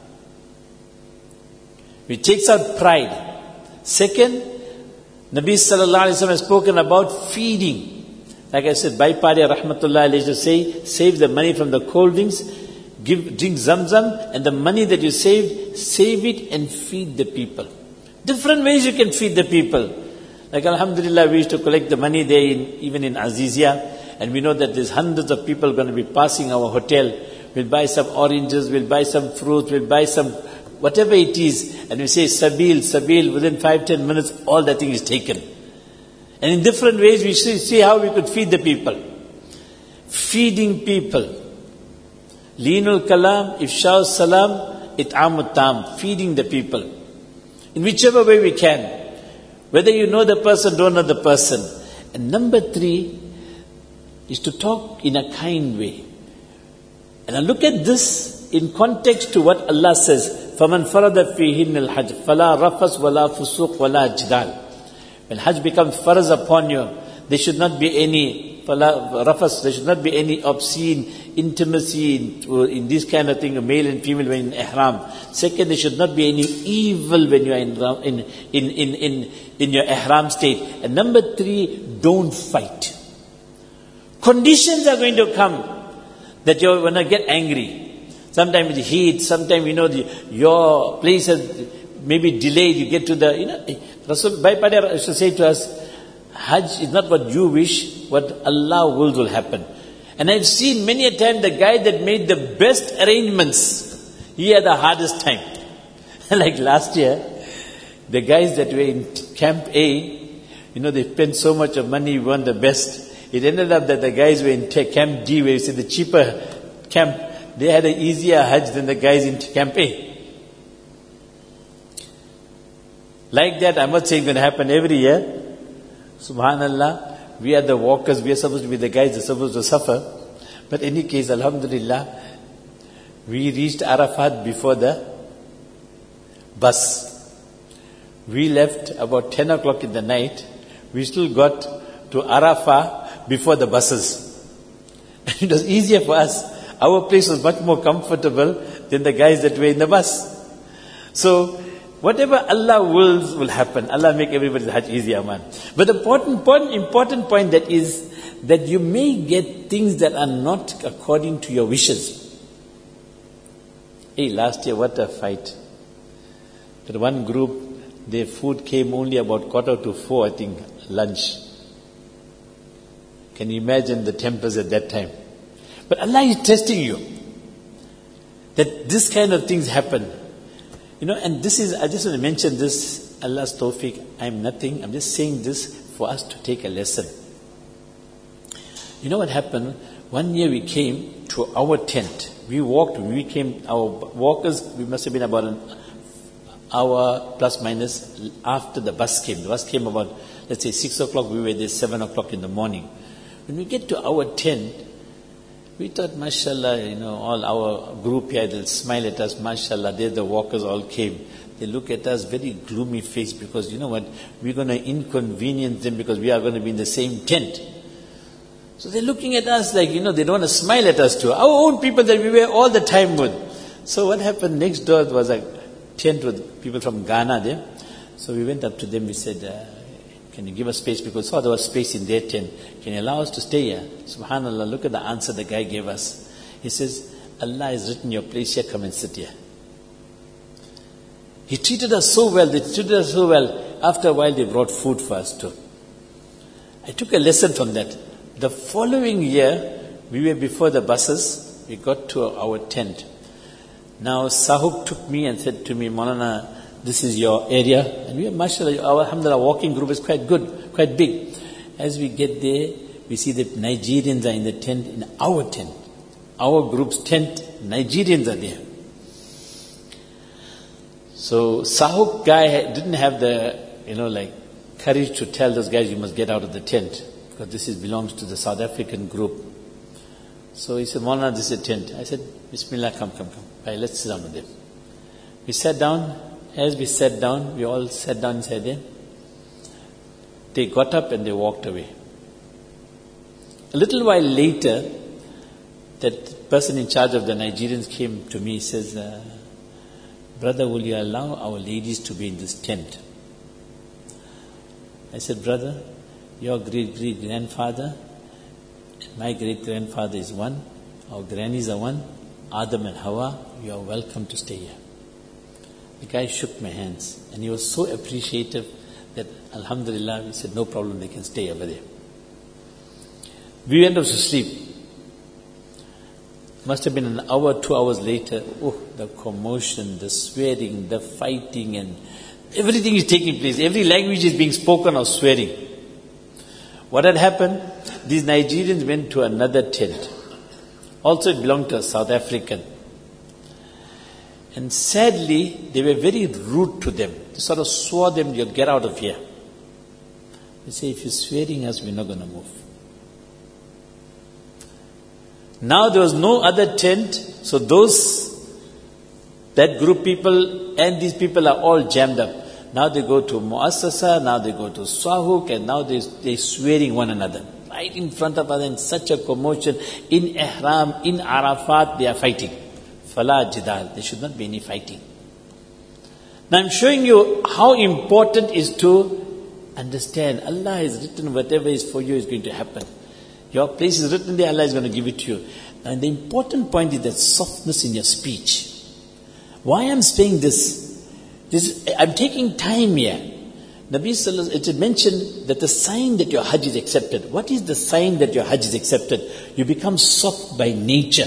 which takes out pride. Second, Nabi sallallahu alaihi wasallam has spoken about feeding. Like I said, Baipari rahmatullah alayhi to say, save the money from the cold drinks, give, drink zamzam, and the money that you save, save it and feed the people. Different ways you can feed the people. Like Alhamdulillah, we used to collect the money there, in, even in Azizia, and we know that there's hundreds of people going to be passing our hotel. We'll buy some oranges, we'll buy some fruit, we'll buy some whatever it is, and we say Sabil, Sabil, within five, ten minutes, all that thing is taken. And in different ways, we see, see how we could feed the people. Feeding people. Leenul kalam, ifsha'u salam, it'amut tam. Feeding the people. In whichever way we can. Whether you know the person, don't know the person. And number three is to talk in a kind way. And I look at this in context to what Allah says. فَمَنْ فَرَضَ فِيهِنَّ الْحَجْ فَلَا رَفَثْ وَلَا فُسُوقْ وَلَا جِدَالٍ. When Hajj becomes farz upon you, there should not be any rafas, there should not be any obscene intimacy in, in this kind of thing, male and female when in ihram. Second, there should not be any evil when you are in, in, in, in, in, in your ihram state. And number three, don't fight. Conditions are going to come that you're going to get angry. Sometimes the heat, sometimes, you know, the, your place has maybe delayed, you get to the, you know, Rasul Bhai used to say to us, Hajj is not what you wish, what Allah wills will happen. And I've seen many a time the guy that made the best arrangements, he had the hardest time. Like last year, the guys that were in Camp A, you know, they spent so much of money, we want the best. It ended up that the guys were in Camp D, where you see the cheaper camp, they had an easier Hajj than the guys in Camp A. Like that, I'm not saying it's going to happen every year. Subhanallah, we are the walkers, we are supposed to be the guys that are supposed to suffer. But in any case, Alhamdulillah, we reached Arafat before the bus. We left about ten o'clock in the night. We still got to Arafat before the buses. And it was easier for us. Our place was much more comfortable than the guys that were in the bus. So, whatever Allah wills will happen. Allah make everybody's Hajj easier, man. But the important point, important point that is that you may get things that are not according to your wishes. Hey, last year what a fight. That one group, their food came only about quarter to four, I think, lunch. Can you imagine the tempers at that time? But Allah is testing you. That this kind of things happen. You know, and this is, I just want to mention this, Allah's tawfiq, I'm nothing, I'm just saying this for us to take a lesson. You know what happened? One year we came to our tent. We walked, we came, our walkers, we must have been about an hour plus minus after the bus came. The bus came about, let's say six o'clock, we were there seven o'clock in the morning. When we get to our tent, we thought, mashallah, you know, all our group here, they'll smile at us, mashallah, there the walkers all came. They look at us very gloomy face because, you know what, we're going to inconvenience them because we are going to be in the same tent. So they're looking at us like, you know, they don't want to smile at us too. Our own people that we were all the time with. So what happened next door was a tent with people from Ghana there. So we went up to them, we said, uh, can you give us space? Because we saw there was space in their tent. Can you allow us to stay here? Subhanallah, look at the answer the guy gave us. He says, Allah has written your place here, come and sit here. He treated us so well, they treated us so well. After a while, they brought food for us too. I took a lesson from that. The following year, we were before the buses, we got to our tent. Now, Sahub took me and said to me, Maulana, this is your area. And we are, mashallah, our alhamdulillah, walking group is quite good, quite big. As we get there, we see that Nigerians are in the tent, in our tent. Our group's tent, Nigerians are there. So, Sahub guy didn't have the, you know, like, courage to tell those guys, you must get out of the tent. Because this is, belongs to the South African group. So he said, Maulana, this is a tent. I said, Bismillah, come, come, come. Right, let's sit down with them. We sat down. As we sat down, we all sat down inside there. They got up and they walked away. A little while later, that person in charge of the Nigerians came to me, says, uh, brother, will you allow our ladies to be in this tent? I said, brother, your great-great-grandfather, my great-grandfather is one, our grannies are one, Adam and Hawa, you are welcome to stay here. The guy shook my hands and he was so appreciative that Alhamdulillah, he said, no problem, they can stay over there. We went off to sleep. Must have been an hour, two hours later. Oh, the commotion, the swearing, the fighting, and everything is taking place. Every language is being spoken of swearing. What had happened? These Nigerians went to another tent. Also it belonged to a South African. And sadly, they were very rude to them. They sort of swore them, you'll get out of here. They say, if you're swearing us, we're not going to move. Now there was no other tent, so those, that group people and these people are all jammed up. Now they go to Muassasa, now they go to Swahuk, and now they, they're swearing one another. Right in front of us, in such a commotion, in Ihram, in Arafat, they are fighting. Fala jidal, there should not be any fighting. Now I'm showing you how important is to understand. Allah has written whatever is for you is going to happen. Your place is written there, Allah is going to give it to you. And the important point is that softness in your speech. Why I'm saying this? This I'm taking time here. Nabi Sallallahu Alaihi Wasallam, it mentioned that the sign that your Hajj is accepted. What is the sign that your Hajj is accepted? You become soft by nature.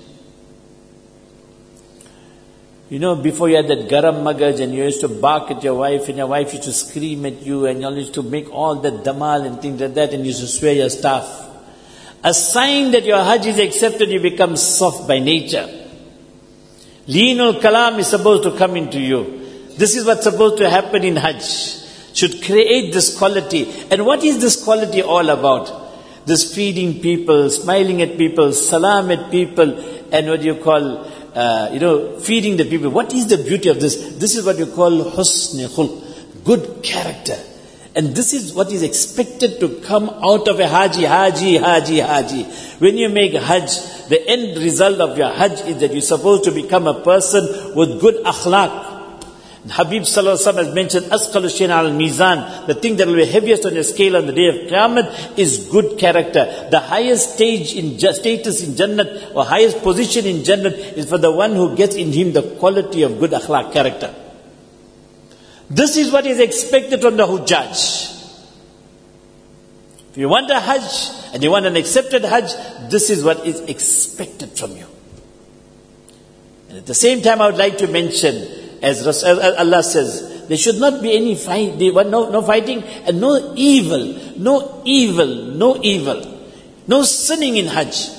You know, before you had that garam magaj and you used to bark at your wife and your wife used to scream at you and you used to make all that damal and things like that and you used to swear your staff. A sign that your Hajj is accepted, you become soft by nature. Leenul kalam is supposed to come into you. This is what's supposed to happen in Hajj. Should create this quality. And what is this quality all about? This feeding people, smiling at people, salam at people, and what you call, uh, you know, feeding the people. What is the beauty of this? This is what you call husn khulq, good character. And this is what is expected to come out of a Haji, Haji, Haji, Haji. When you make Hajj, the end result of your Hajj is that you're supposed to become a person with good akhlaq. Habib Sallallahu Alaihi Wasallam has mentioned, Asqalu Shayn al-Mizan, the thing that will be heaviest on your scale on the day of Qiyamah is good character. The highest stage in status in Jannat, or highest position in Jannat, is for the one who gets in him the quality of good akhlaq, character. This is what is expected from the Hujjaj. If you want a Hajj, and you want an accepted Hajj, this is what is expected from you. And at the same time, I would like to mention, as Allah says, there should not be any fight, no, no fighting, and no evil, no evil, no evil, no sinning in Hajj.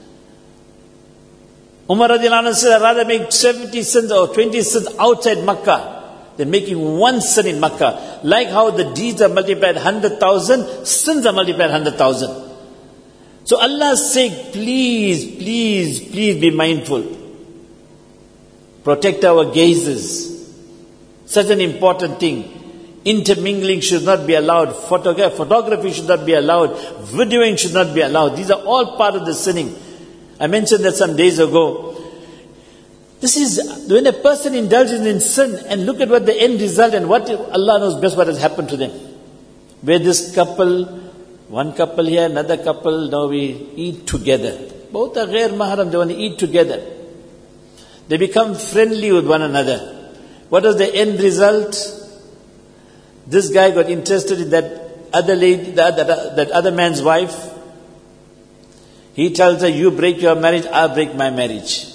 Umar radiallahu anhu said, I'd rather make seventy sins or twenty sins outside Makkah than making one sin in Makkah. Like how the deeds are multiplied one hundred thousand, sins are multiplied one hundred thousand. So Allah's sake, please, please, please be mindful. Protect our gazes. Such an important thing. Intermingling should not be allowed. Photogra- photography should not be allowed. Videoing should not be allowed. These are all part of the sinning. I mentioned that some days ago. This is when a person indulges in sin and look at what the end result and what Allah knows best what has happened to them. Where this couple, one couple here, another couple, now we eat together. Both are ghair mahram, they want to eat together. They become friendly with one another. What was the end result? This guy got interested in that other lady, that, that, that other man's wife. He tells her, you break your marriage, I'll break my marriage.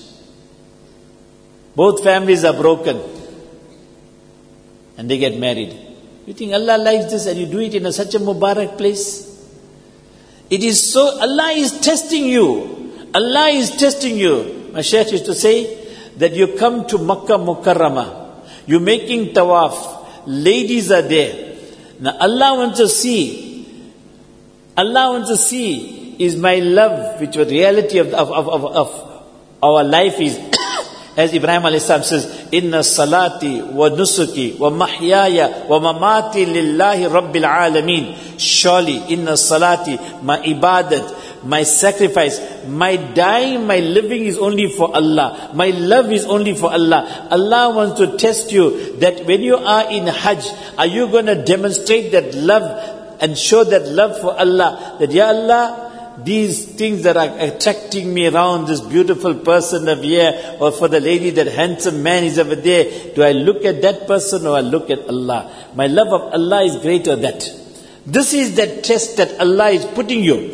Both families are broken. And they get married. You think Allah likes this and you do it in a, such a Mubarak place? It is so, Allah is testing you. Allah is testing you. My Shaykh used to say, that you come to Makkah Mukarramah, you're making tawaf, ladies are there. Now Allah wants to see, Allah wants to see, is my love, which the reality of, of, of, of our life is, as Ibrahim alayhi salam says, Inna salati wa nusuki wa mahyaya wa mamati lillahi rabbil alameen. Surely, inna salati, my ibadat, my sacrifice, my dying, my living is only for Allah. My love is only for Allah. Allah wants to test you that when you are in Hajj, are you going to demonstrate that love and show that love for Allah? That, Ya Allah, these things that are attracting me around this beautiful person over here, or for the lady, that handsome man is over there? Do I look at that person or I look at Allah? My love of Allah is greater than that. This is that test that Allah is putting you.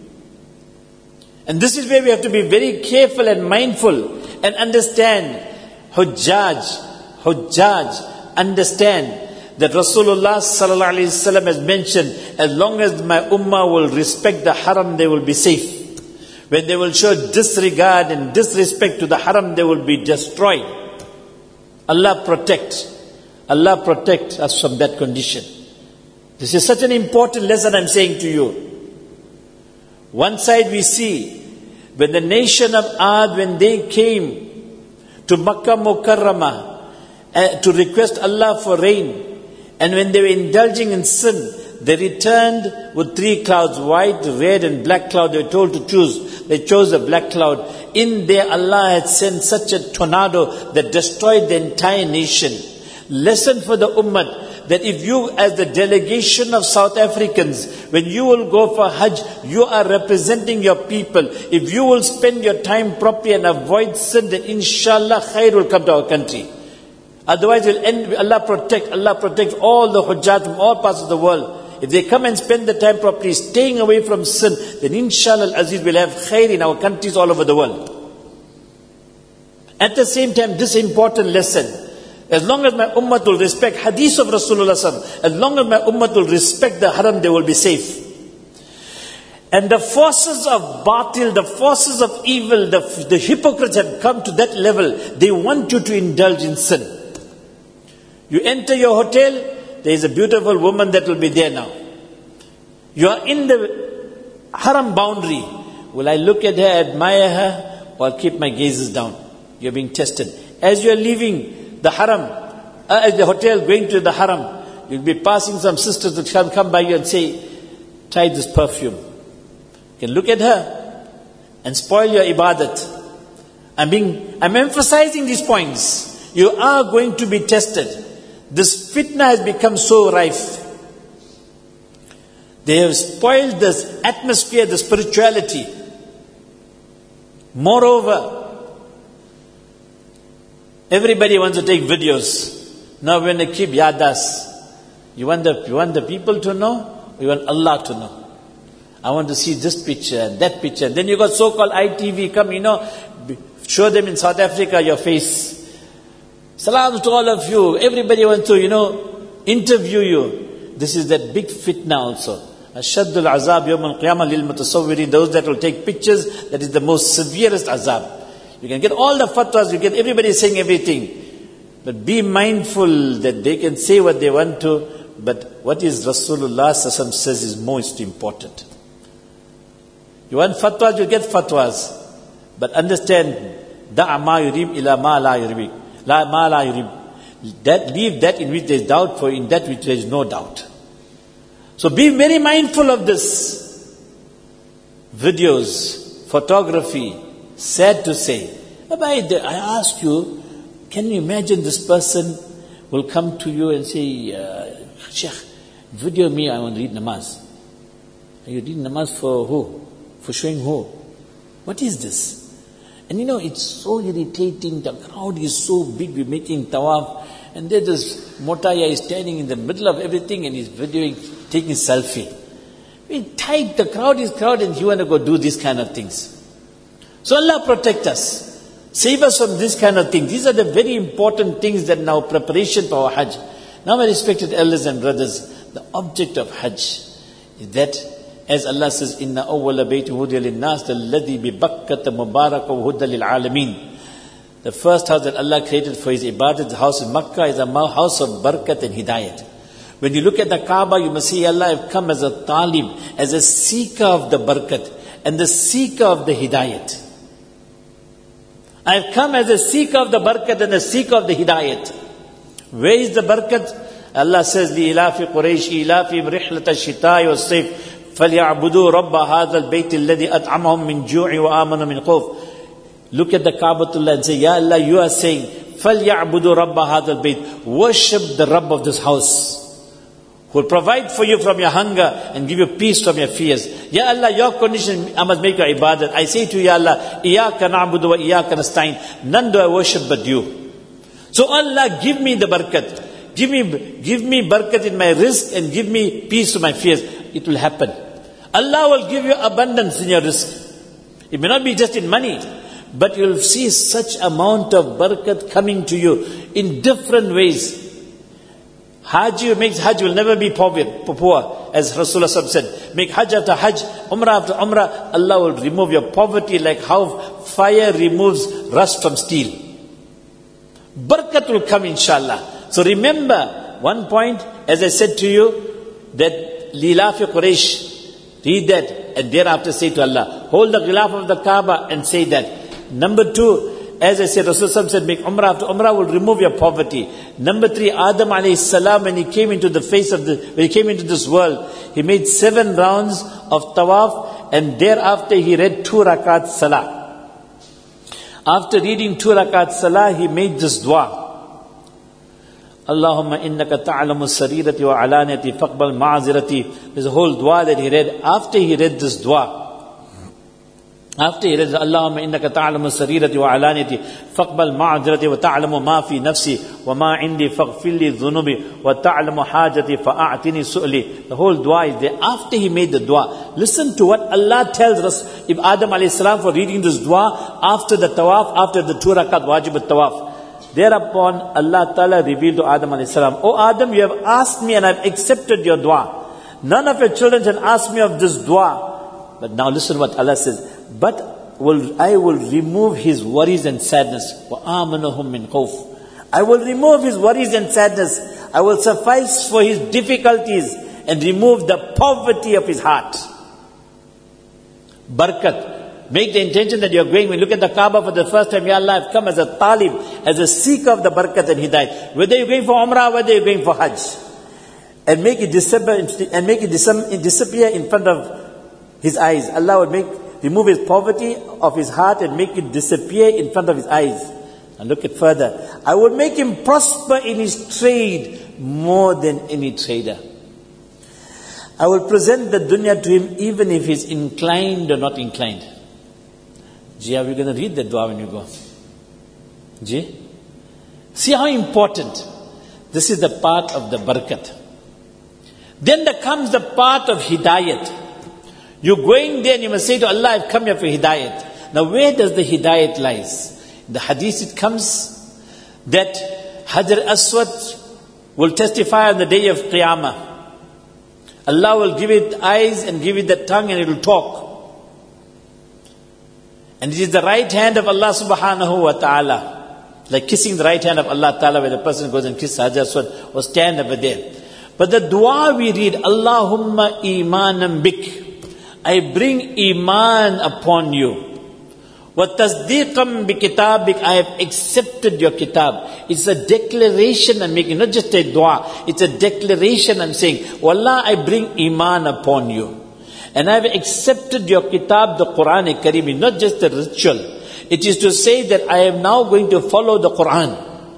And this is where we have to be very careful and mindful and understand. Hujjaj, Hujjaj, understand that Rasulullah sallallahu alaihi wasallam has mentioned, as long as my ummah will respect the haram, they will be safe. When they will show disregard and disrespect to the haram, they will be destroyed. Allah protect. Allah protect us from that condition. This is such an important lesson I'm saying to you. One side we see, when the nation of Ad, when they came to Makkah Mukarramah uh, to request Allah for rain, and when they were indulging in sin, they returned with three clouds, white, red and black cloud. They were told to choose. They chose a black cloud. In there Allah had sent such a tornado that destroyed the entire nation. Lesson for the ummah, that if you, as the delegation of South Africans, when you will go for Hajj, you are representing your people. If you will spend your time properly and avoid sin, then inshallah khair will come to our country. Otherwise, we'll end, Allah protect, Allah protect all the Hujjat from all parts of the world. If they come and spend the time properly, staying away from sin, then inshallah Aziz will have khair in our countries all over the world. At the same time, this important lesson, as long as my ummah will respect hadith of Rasulullah sallallahu alaihi wasallam, as long as my ummah will respect the haram, they will be safe. And the forces of batil, the forces of evil, the, the hypocrites have come to that level. They want you to indulge in sin. You enter your hotel, there is a beautiful woman that will be there now. You are in the haram boundary. Will I look at her, admire her, or keep my gazes down? You are being tested. As you are leaving the haram, uh, at the hotel, going to the haram, you'll be passing some sisters that come, come by you and say, try this perfume. You can look at her and spoil your ibadat. I'm being, I'm emphasizing these points. You are going to be tested. This fitna has become so rife. They have spoiled this atmosphere, the spirituality. Moreover, everybody wants to take videos. Now when they keep yadas, you want the, you want the people to know, or you want Allah to know? I want to see this picture and that picture. Then you got so-called I T V, come, you know, show them in South Africa your face. Salam to all of you. Everybody wants to, you know, interview you. This is that big fitna also. Ashaddul azab yawm al-qiyamah lil mutasawwirin. Those that will take pictures, that is the most severest azab. You can get all the fatwas, you get everybody saying everything. But be mindful that they can say what they want to, but what is Rasulullah sallallahu alaihi wasallam says is most important. You want fatwas, you get fatwas. But understand, da'a ma yurib ila ma la yuribik. La ma la yurib. That, leave that in which there is doubt for in that which there is no doubt. So be very mindful of this. Videos, photography, sad to say. I ask you, can you imagine this person will come to you and say, uh, Sheikh, video me, I want to read namaz. Are you reading namaz for who? For showing who? What is this? And you know, it's so irritating. The crowd is so big, we're making tawaf. And there's this Motaya is standing in the middle of everything and he's videoing, taking a selfie. We tight, the crowd is crowded and you want to go do these kind of things. So Allah protect us. Save us from this kind of thing. These are the very important things that now preparation for our Hajj. Now my respected elders and brothers, the object of Hajj is that, as Allah says, Inna awwala bayti hudiya lin-nas alladhi bi Bakkata mubarak wa huda lil-alamin. The first house that Allah created for His ibadat, the house in Makkah, is a house of barakat and hidayat. When you look at the Kaaba, you must see Allah have come as a talib, as a seeker of the barakat and the seeker of the hidayat. I have come as a seeker of the barakat and a seeker of the hidayat. Where is the barakat? Allah says, لِإِلَافِ قُرَيْشِ إِلَافِهِمْ رِحْلَةَ الشِّتَاءِ وَالصَّيْفِ فَلْيَعْبُدُوا رَبَّ هَذَا الْبَيْتِ الَّذِي أَطْعَمَهُم مِّن جُوعٍ وَآمَنَهُم مِّنْ خَوْفٍ. Look at the Kaabatullah and say, Ya Allah, you are saying, فَلْيَعْبُدُوا رَبَّ هَذَا الْبَيْتِ. Worship the Rabb of this house. who will provide for you from your hunger and give you peace from your fears. Ya Allah, your condition, I must make your ibadat. I say to you, Ya Allah, Iyaka na'budu wa iyaka nasta'in. None do I worship but you. So Allah, give me the barakat. Give me, give me barakat in my rizq and give me peace to my fears. It will happen. Allah will give you abundance in your rizq. It may not be just in money, but you will see such amount of barakat coming to you in different ways. Hajj, who makes Hajj will never be poor, as Rasulullah said. Make Hajj after Hajj, Umrah after Umrah, Allah will remove your poverty like how fire removes rust from steel. Barakat will come, inshallah. So remember, one point, as I said to you, that Lilafi Quraysh, read that, and thereafter say to Allah, hold the ghilaf of the Kaaba and say that. Number two, as I said, Rasulullah said, make Umrah after Umrah will remove your poverty. Number three, Adam alayhi salam, when he came into the face of the, when he came into this world, he made seven rounds of tawaf, and thereafter he read two rakat salah. After reading two rakat salah, he made this dua. Allahumma innaka ta'alamu sarirati wa alaniyati faqbal ma'azirati. There's a whole dua that he read. After he read this dua, after he read, Allahumma innaka ta'alamu sarirati wa alaniyati faqbal ma'azirati wa ta'alamu ma fi nafsi wa ma indi faghfirli dhunubi wa ta'alamu hajati fa'a'tini su'li. The whole dua is there. After he made the dua, listen to what Allah tells us. If Adam alayhi salam for reading this dua after the tawaf, after the two rakat wajib al-tawaf, thereupon Allah Ta'ala revealed to Adam alayhi salam, "O Adam, you have asked me and I have accepted your dua. None of your children can ask me of this dua." But now listen what Allah says. But will I will remove his worries and sadness. وَآمَنُهُمْ مِنْ خَوْفٍ. I will remove his worries and sadness. I will suffice for his difficulties and remove the poverty of his heart. Barakat. Make the intention that you are going. When you look at the Kaaba for the first time, Ya Allah, I've come as a talib, as a seeker of the barakat and hidayat. Whether you're going for Umrah, whether you're going for Hajj. And make it disappear, and make it disappear in front of his eyes. Allah will make, remove his poverty of his heart and make it disappear in front of his eyes. And look at further. I will make him prosper in his trade more than any trader. I will present the dunya to him even if he's inclined or not inclined. Ji, are we going to read that dua when you go? Ji? See how important. This is the part of the barakat. Then there comes the part of hidayat. You're going there and you must say to Allah, I've come here for hidayat. Now where does the hidayat lies? In the hadith it comes that Hajar Aswad will testify on the day of Qiyamah. Allah will give it eyes and give it the tongue and it will talk. And it is the right hand of Allah subhanahu wa ta'ala. Like kissing the right hand of Allah ta'ala, where the person goes and kisses Hajar Aswad or stand over there. But the dua we read, Allahumma imanam bik. I bring iman upon you. Wa tasdeeqam bi kitabik. I have accepted your kitab. It's a declaration I'm making, not just a dua. It's a declaration I'm saying. Wallah, I bring iman upon you. And I have accepted your kitab, the Quran Kareem, not just a ritual. It is to say that I am now going to follow the Quran.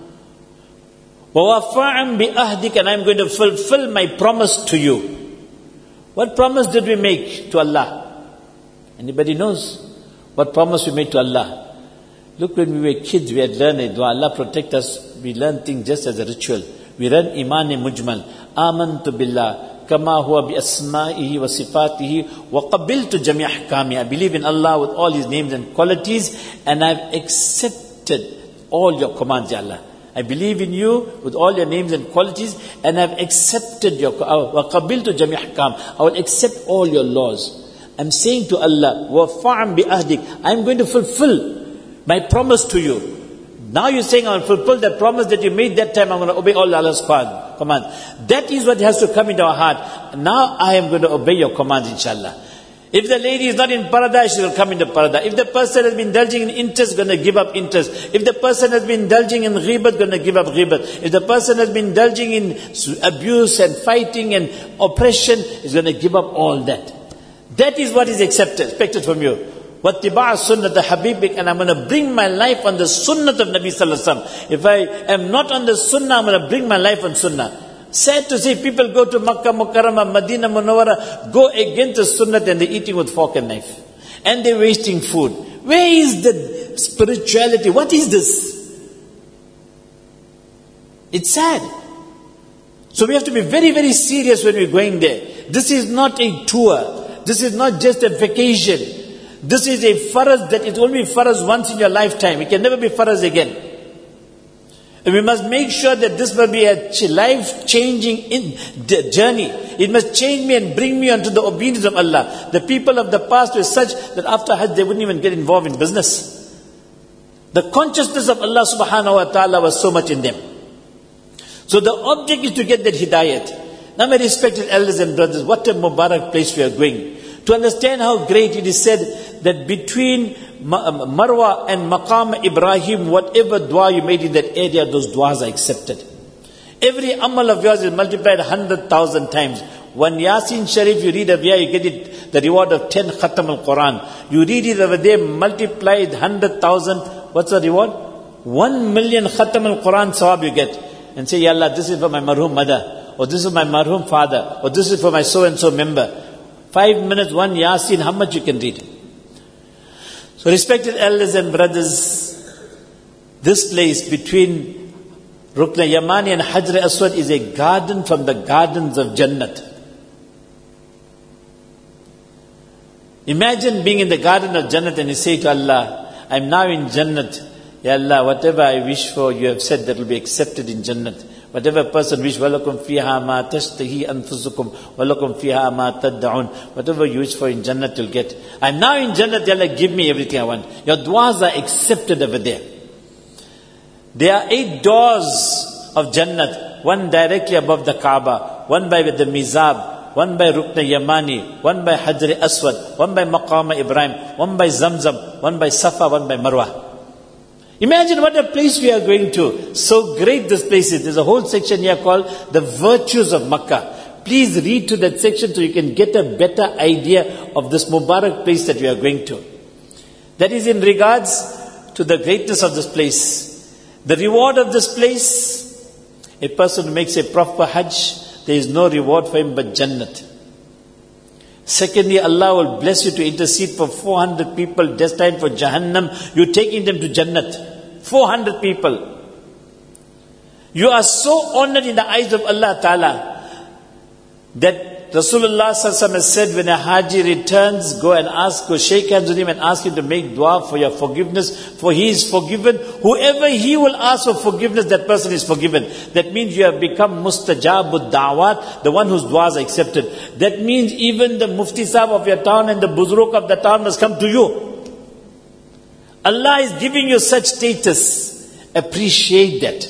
Wa wafa'an bi ahdik, and I am going to fulfill my promise to you. What promise did we make to Allah? Anybody knows what promise we made to Allah? Look, when we were kids, we had learned a dua. Allah protect us. We learn things just as a ritual. We learn iman mujmal. Amantu billah. Kama huwa bi asma'ihi wa sifatihi wa qabiltu jami' ahkami. I believe in Allah with all His names and qualities, and I've accepted all your commands, Ya Allah. I believe in you with all your names and qualities, and I've accepted your wa qabiltu jami' ahkam. I will accept all your laws. I'm saying to Allah, wa fa'am bi ahdik. I'm going to fulfill my promise to you. Now you're saying I will fulfill that promise that you made that time. I'm going to obey all Allah's command. That is what has to come into our heart. Now I am going to obey your commands, inshallah. If the lady is not in paradise, she will come into paradise. If the person has been indulging in interest, going to give up interest. If the person has been indulging in ghibat, going to give up ghibat. If the person has been indulging in abuse and fighting and oppression, is going to give up all that. That is what is accepted, expected from you. وَاتِّبَعَ سُنَّةَ حَبِيبِكَ, and I'm going to bring my life on the sunnah of Nabi Sallallahu Alaihi Wasallam. If I am not on the sunnah, I'm going to bring my life on sunnah. Sad to see people go to Makkah, Mukarramah, Madinah, Munawwara, go against the Sunnah and they're eating with fork and knife. And they're wasting food. Where is the spirituality? What is this? It's sad. So we have to be very, very serious when we're going there. This is not a tour. This is not just a vacation. This is a faraz that it will be faraz once in your lifetime. It can never be faraz again. And we must make sure that this will be a life-changing journey. It must change me and bring me onto the obedience of Allah. The people of the past were such that after Hajj they wouldn't even get involved in business. The consciousness of Allah subhanahu wa ta'ala was so much in them. So the object is to get that hidayat. Now my respected elders and brothers, what a Mubarak place we are going. To understand how great it is said that between Marwa and Maqam Ibrahim, whatever dua you made in that area, those duas are accepted. Every amal of yours is multiplied a hundred thousand times. One Yasin Sharif you read over here, you get it, the reward of ten Khatam al-Quran. You read it over there, multiplied hundred thousand, what's the reward? One million Khatam al-Quran sawab you get. And say, Ya Allah, this is for my marhum mother, or this is my marhum father, or this is for my so-and-so member. Five minutes, one Yasin, how much you can read? So respected elders and brothers, this place between Rukn Yamani and Hajr Aswad is a garden from the gardens of Jannat. Imagine being in the garden of Jannat and you say to Allah, I'm now in Jannat. Ya Allah, whatever I wish for, you have said that will be accepted in Jannat. Whatever person wish, وَلَكُمْ فِيهَا مَا تَشْتَهِي أَنفُسُكُمْ وَلَكُمْ فِيهَا مَا تَدَّعُونَ. Whatever you wish for in Jannat, you'll get. I'm now in Jannat, Ya Allah, give me everything I want. Your du'as are accepted over there. There are eight doors of Jannat. One directly above the Kaaba, one by the Mizab, one by Rukn Yamani, one by Hajr Aswad, one by Maqam Ibrahim, one by Zamzam, one by Safa, one by Marwa. Imagine what a place we are going to. So great this place is. There's a whole section here called The Virtues of Makkah. Please read to that section so you can get a better idea of this Mubarak place that we are going to. That is in regards to the greatness of this place. The reward of this place, a person who makes a proper Hajj, there is no reward for him but Jannat. Secondly, Allah will bless you to intercede for four hundred people destined for Jahannam. You're taking them to Jannat. four hundred people. You are so honored in the eyes of Allah Ta'ala that Rasulullah Sallallahu Alaihi Wasallam has said, when a Haji returns, go and ask, go shake hands with him and ask him to make dua for your forgiveness, for he is forgiven. Whoever he will ask for forgiveness, that person is forgiven. That means you have become mustajabud da'wat, the one whose duas are accepted. That means even the mufti sahib of your town and the buzruk of the town must come to you. Allah is giving you such status. Appreciate that.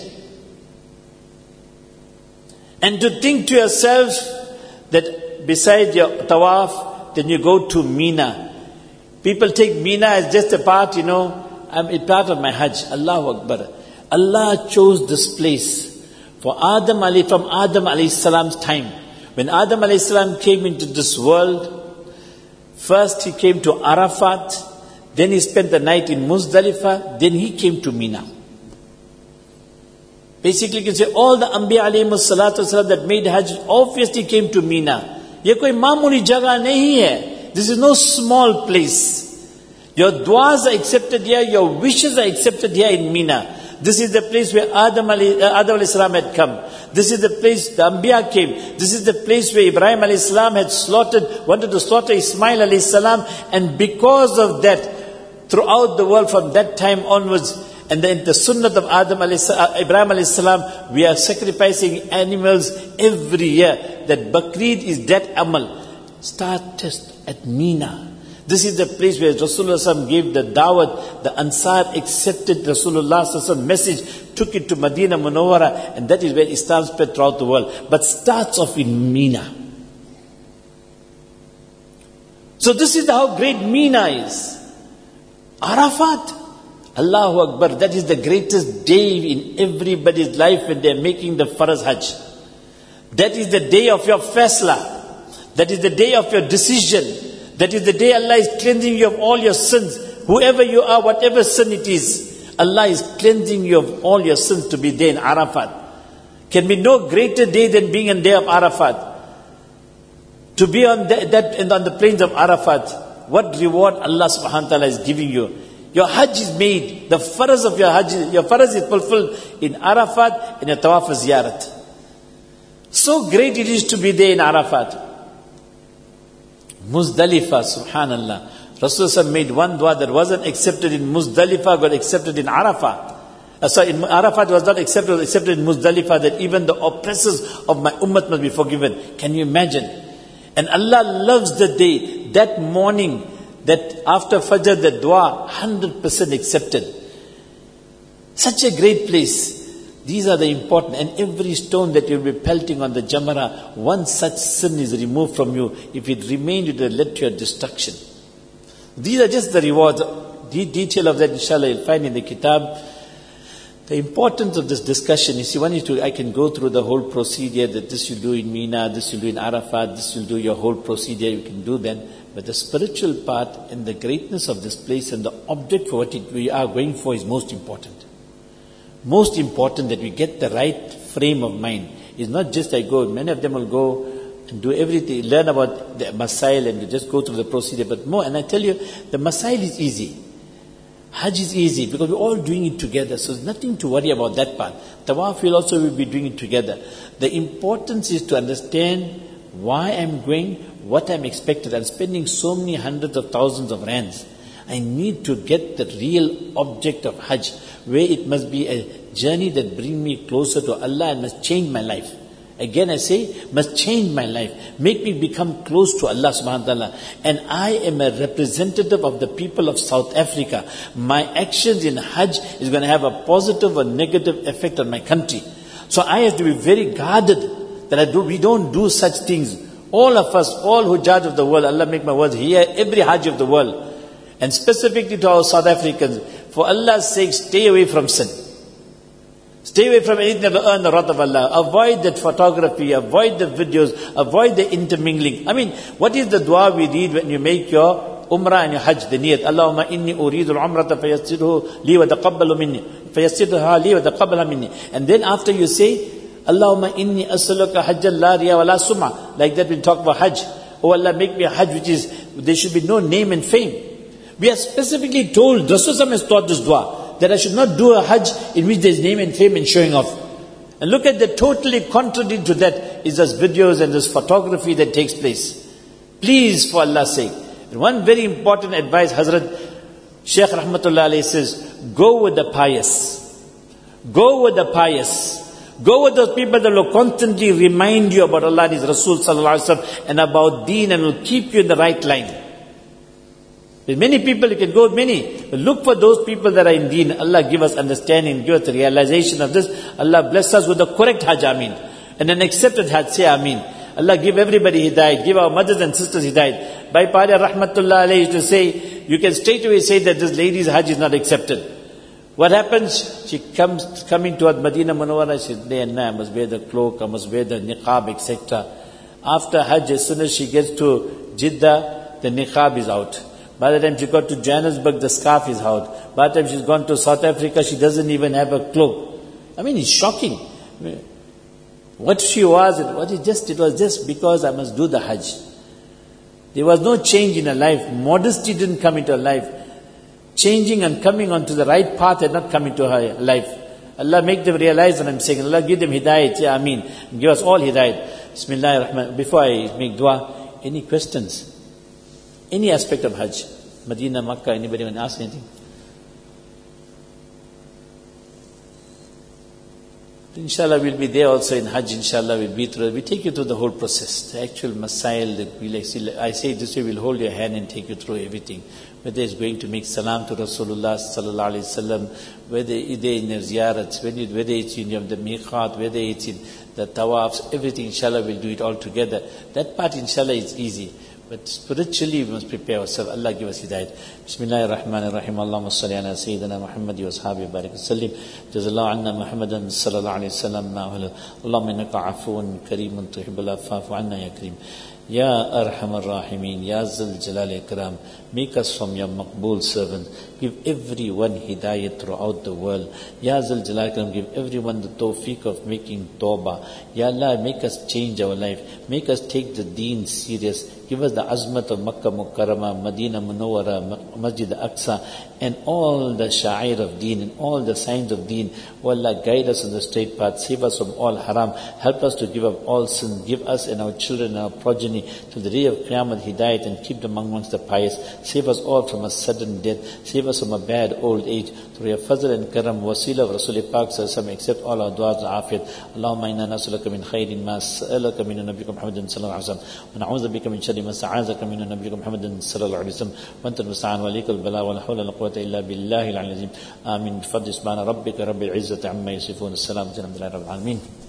And to think to yourself, that beside your tawaf, then you go to Mina. People take Mina as just a part, you know, I'm a part of my Hajj. Allahu Akbar. Allah chose this place for Adam Ali, from Adam alayhi salam's time. When Adam alayhi salam came into this world, first he came to Arafat, then he spent the night in Muzdalifah, then he came to Mina. Basically, you can say all the Anbiya alayhimus salatu wasalam that made Hajj obviously came to Mina. Ye koi mamuli jagah nahi hai. This is no small place. Your duas are accepted here, your wishes are accepted here in Mina. This is the place where Adam alayhi, uh, Adam alayhi salam had come. This is the place the Anbiya came. This is the place where Ibrahim alayhi salam had slaughtered, wanted to slaughter Ismail alayhi salam. And because of that, throughout the world from that time onwards, and then the sunnah of Adam alayhi, Ibrahim alayhi salam, we are sacrificing animals every year. That Bakrid is that amal. Start test at Mina. This is the place where Rasulullah gave the dawat. The Ansar accepted Rasulullah's message, took it to Medina Munawwara, and that is where Islam spread throughout the world. But starts off in Mina. So this is how great Mina is. Arafat. Allahu Akbar, that is the greatest day in everybody's life when they are making the Faraz Hajj. That is the day of your fasla. That is the day of your decision. That is the day Allah is cleansing you of all your sins. Whoever you are, whatever sin it is, Allah is cleansing you of all your sins to be there in Arafat. can be no greater day than being on the day of Arafat. To be on that, that on the plains of Arafat, what reward Allah subhanahu wa ta'ala is giving you. Your Hajj is made, the faraz of your Hajj, your faraz is fulfilled in Arafat, in a tawaf ziyarat. So great it is to be there in Arafat. Muzdalifah, subhanallah. Rasulullah made one dua that wasn't accepted in Muzdalifah, got accepted in Arafat. Uh, sorry, in Arafat was not accepted, was accepted in Muzdalifah, that even the oppressors of my ummah must be forgiven. Can you imagine? And Allah loves the day, that morning, that after Fajr, the dua, one hundred percent accepted. Such a great place. These are the important, and every stone that you'll be pelting on the Jamara, one such sin is removed from you. If it remained, it will lead to your destruction. These are just the rewards. The detail of that, inshallah, you'll find in the kitab. The importance of this discussion, you see, one is to, I can go through the whole procedure, that this you do in Mina, this you do in Arafat, this you'll do your whole procedure, you can do that. But the spiritual part and the greatness of this place and the object for what it, we are going for is most important. Most important that we get the right frame of mind. It's not just I go, many of them will go and do everything, learn about the Masail and just go through the procedure, but more, and I tell you, the Masail is easy. Hajj is easy because we're all doing it together, so there's nothing to worry about that part. Tawaf will also will be doing it together. The importance is to understand why I'm going, what I'm expected. I'm spending so many hundreds of thousands of rands. I need to get the real object of Hajj, where it must be a journey that brings me closer to Allah and must change my life. Again I say, must change my life, make me become close to Allah subhanahu wa ta'ala. And I am a representative of the people of South Africa. My actions in Hajj is going to have a positive or negative effect on my country. So I have to be very guarded that I do, we don't do such things. All of us, all who judge of the world, Allah make my words hear, every Hajj of the world. And specifically to our South Africans, for Allah's sake, stay away from sin. Stay away from anything that will earn the wrath of Allah. Avoid that photography, avoid the videos, avoid the intermingling. I mean, what is the dua we read when you make your Umrah and your Hajj, the niyat? Allahumma inni uridu al-umrata fayassirhu li wa taqabbalu minni. Fayassirha li wa taqabbalha minni. And then after you say, Allahumma inni as'aluka hajjan la riya wa la sum'a. Like that we talk about Hajj. Oh Allah, make me a Hajj which is, there should be no name and fame. We are specifically told, Rasulullah has taught this dua, that I should not do a Hajj in which there is name and fame and showing off. And look at the totally contrary to that is this videos and this photography that takes place. Please, for Allah's sake. And one very important advice, Hazrat Shaykh Rahmatullah Alayhi says, go with the pious. Go with the pious. Go with those people that will constantly remind you about Allah and His Rasul Sallallahu Alaihi Wasallam and about Deen and will keep you in the right line. With many people, you can go with many. But look for those people that are in Deen. Allah give us understanding, give us the realization of this. Allah bless us with the correct Hajj, Ameen. And an accepted Hajj, say Ameen. Allah give everybody Hidayat. Give our mothers and sisters Hidayat. By Pada Rahmatullah Alayhi to say, you can straight away say that this lady's Hajj is not accepted. What happens? She comes, coming towards Medina Munawwara, she says, nay, nah, I must wear the cloak, I must wear the niqab, et cetera. After Hajj, as soon as she gets to Jeddah, the niqab is out. By the time she got to Johannesburg, the scarf is out. By the time she's gone to South Africa, she doesn't even have a cloak. I mean, it's shocking. What she was, it was just, it was just because I must do the Hajj. There was no change in her life. Modesty didn't come into her life. Changing and coming onto the right path had not come into her life. Allah make them realize what I'm saying. Allah give them hidayat. Yeah, Ameen. Give us all hidayat. Bismillah ar-Rahman. Before I make dua, any questions? Any aspect of Hajj? Medina, Makkah, anybody want to ask anything? Inshallah, we'll be there also in Hajj. Inshallah, we'll be through. We take you through the whole process, the actual masail. That we like. I say this way, we'll hold your hand and take you through everything. Whether it's going to make salam to Rasulullah sallallahu alaihi wasallam, whether it's in your ziyarats, whether it's in the miqat, whether it's in the tawafs, everything. Inshallah, we'll do it all together. That part, inshallah, is easy. But spiritually we must prepare ourselves. Allah give us hidayat. Bismillahir Rahmanir Rahim. Allahumma salli ala Sayyidina Muhammad wa ashabihi barik wa sallim. Jazallahu anna Muhammadan sallallahu alayhi wa sallam. Allahumma innaka afuun kareemun tuhibbul afwa fa'fu anna ya kareem. Ya Arhamar Rahimeen, Ya Zal Jalal Ikram, make us from your Maqbool servants. Give everyone hidayat throughout the world. Ya Zal Jalal Ikram, give everyone the tawfiq of making tawbah. Ya Allah, make us change our life. Make us take the deen serious. Give us the azmat of Makkah Mukarramah, Medina Munawwara, Masjid Aqsa, and all the sha'ir of deen, and all the signs of deen. O Allah, guide us on the straight path. Save us from all haram. Help us to give up all sin. Give us and our children and our progeny to the day of Qiyamah Hidayat, and keep them amongst the pious. Save us all from a sudden death. Save us from a bad old age. Through your fazl and karam, wasila of Rasul Pak Sallallahu, accept all our du'as and afiyat. Allahumma inna nas'aluka min khairin ma sa'alaka min nabiyyika Muhammadin sallallahu alaihi wasallam, wa na'udhu bika min sharri ma sta'azaka min nabiyyika Muhammadin sallallahu alaihi wasallam, wa anta al-musta'an wa alayka al-bala wa la hawla wa la quwwata illa billahi al-'aliyyil azim. Amin. Bifadli subhana rabbika rabbil izzati amma yasifun. Assalamu alaikum wa rahmatullahi wa barakatuh.